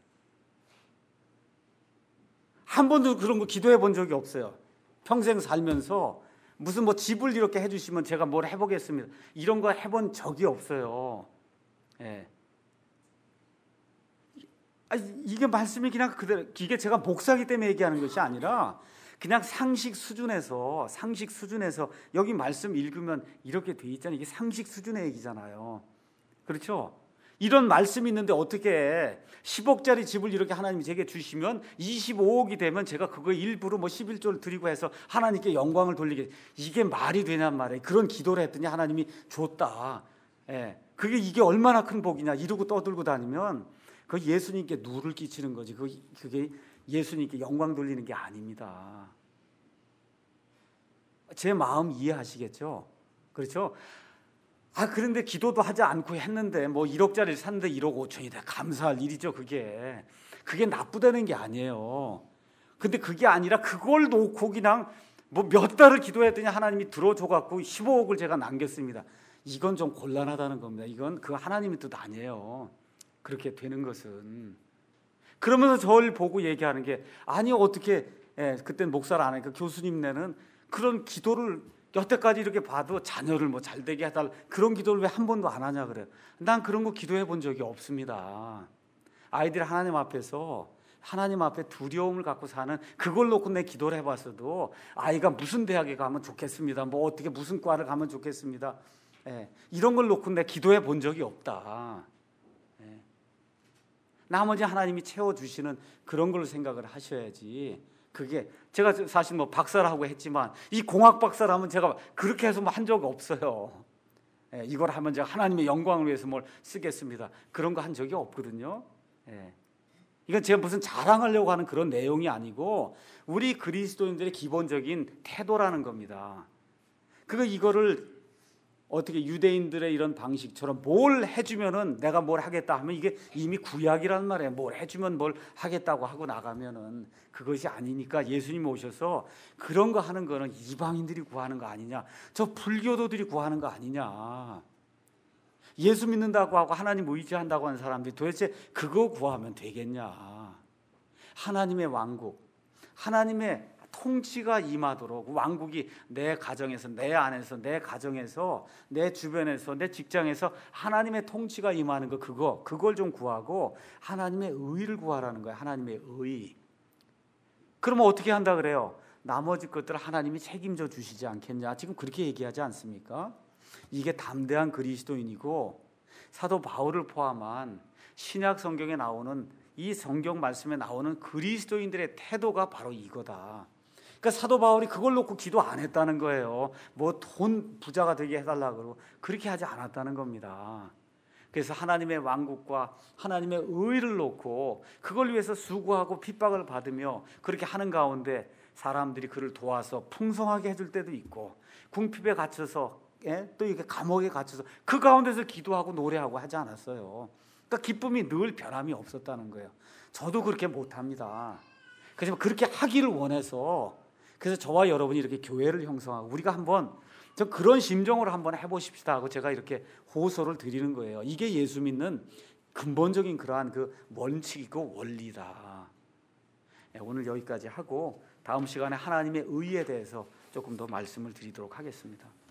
한 번도 그런 거 기도해 본 적이 없어요. 평생 살면서 무슨 뭐 집을 이렇게 해주시면 제가 뭘 해보겠습니다. 이런 거 해본 적이 없어요. 예. 아, 이게 말씀이 그냥 그대로, 이게 제가 목사기 때문에 얘기하는 것이 아니라 그냥 상식 수준에서 상식 수준에서 여기 말씀 읽으면 이렇게 돼 있잖아요. 이게 상식 수준의 얘기잖아요. 그렇죠? 이런 말씀이 있는데 어떻게 십억짜리 집을 이렇게 하나님이 제게 주시면 이십오억이 되면 제가 그거 일부러 뭐 십일조를 드리고 해서 하나님께 영광을 돌리게, 이게 말이 되냔 말이에요. 그런 기도를 했더니 하나님이 줬다. 예. 그게 이게 얼마나 큰 복이냐. 이러고 떠들고 다니면 그 예수님께 누를 끼치는 거지. 그게 예수님께 영광 돌리는 게 아닙니다. 제 마음 이해하시겠죠? 그렇죠? 아, 그런데 기도도 하지 않고 했는데 뭐 일억짜리를 샀는데 일억 오천이 돼. 감사할 일이죠, 그게. 그게 나쁘다는 게 아니에요. 근데 그게 아니라 그걸 놓고 그냥 뭐 몇 달을 기도했더니 하나님이 들어줘갖고 십오억을 제가 남겼습니다. 이건 좀 곤란하다는 겁니다. 이건 그 하나님의 뜻 아니에요. 그렇게 되는 것은. 그러면서 저를 보고 얘기하는 게, 아니 어떻게, 예, 그때는 목사를 안 하니까 교수님네는 그런 기도를 여태까지 이렇게 봐도 자녀를 뭐 잘되게 해달라, 그런 기도를 왜 한 번도 안 하냐 그래요. 난 그런 거 기도해 본 적이 없습니다. 아이들이 하나님 앞에서 하나님 앞에 두려움을 갖고 사는, 그걸 놓고 내 기도를 해봤어도 아이가 무슨 대학에 가면 좋겠습니다, 뭐 어떻게 무슨 과를 가면 좋겠습니다, 예, 이런 걸 놓고 내 기도해 본 적이 없다. 예. 나머지 하나님이 채워주시는 그런 걸로 생각을 하셔야지. 그게 제가 사실 뭐 박사라고 했지만 이 공학 박사라면 제가 그렇게 해서 뭐 한 적 없어요. 예, 이걸 하면 제가 하나님의 영광을 위해서 뭘 쓰겠습니다, 그런 거 한 적이 없거든요. 예. 이건 제가 무슨 자랑하려고 하는 그런 내용이 아니고 우리 그리스도인들의 기본적인 태도라는 겁니다. 그거 이거를 어떻게 유대인들의 이런 방식처럼 뭘 해주면은 내가 뭘 하겠다 하면 이게 이미 구약이란 말이에요. 뭘 해주면 뭘 하겠다고 하고 나가면은 그것이 아니니까 예수님이 오셔서 그런 거 하는 거는 이방인들이 구하는 거 아니냐, 저 불교도들이 구하는 거 아니냐. 예수 믿는다고 하고 하나님 의지한다고 하는 사람들이 도대체 그거 구하면 되겠냐. 하나님의 왕국, 하나님의 통치가 임하도록, 왕국이 내 가정에서, 내 안에서, 내 가정에서, 내 주변에서, 내 직장에서 하나님의 통치가 임하는 거, 그거 그걸 좀 구하고 하나님의 의를 구하라는 거예요. 하나님의 의. 그러면 어떻게 한다 그래요? 나머지 것들을 하나님이 책임져 주시지 않겠냐. 지금 그렇게 얘기하지 않습니까? 이게 담대한 그리스도인이고, 사도 바울을 포함한 신약 성경에 나오는, 이 성경 말씀에 나오는 그리스도인들의 태도가 바로 이거다. 그러니까 사도 바울이 그걸 놓고 기도 안 했다는 거예요. 뭐 돈 부자가 되게 해달라고 그러고 그렇게 하지 않았다는 겁니다. 그래서 하나님의 왕국과 하나님의 의를 놓고 그걸 위해서 수고하고 핍박을 받으며 그렇게 하는 가운데 사람들이 그를 도와서 풍성하게 해줄 때도 있고, 궁핍에 갇혀서, 예? 또 이렇게 감옥에 갇혀서 그 가운데서 기도하고 노래하고 하지 않았어요. 그러니까 기쁨이 늘 변함이 없었다는 거예요. 저도 그렇게 못합니다. 그래서 그렇게 하기를 원해서, 그래서 저와 여러분이 이렇게 교회를 형성하고 우리가 한번 저 그런 심정으로 한번 해보십시다 하고 제가 이렇게 호소를 드리는 거예요. 이게 예수 믿는 근본적인 그러한 그 원칙이고 원리다. 네, 오늘 여기까지 하고 다음 시간에 하나님의 의에 대해서 조금 더 말씀을 드리도록 하겠습니다.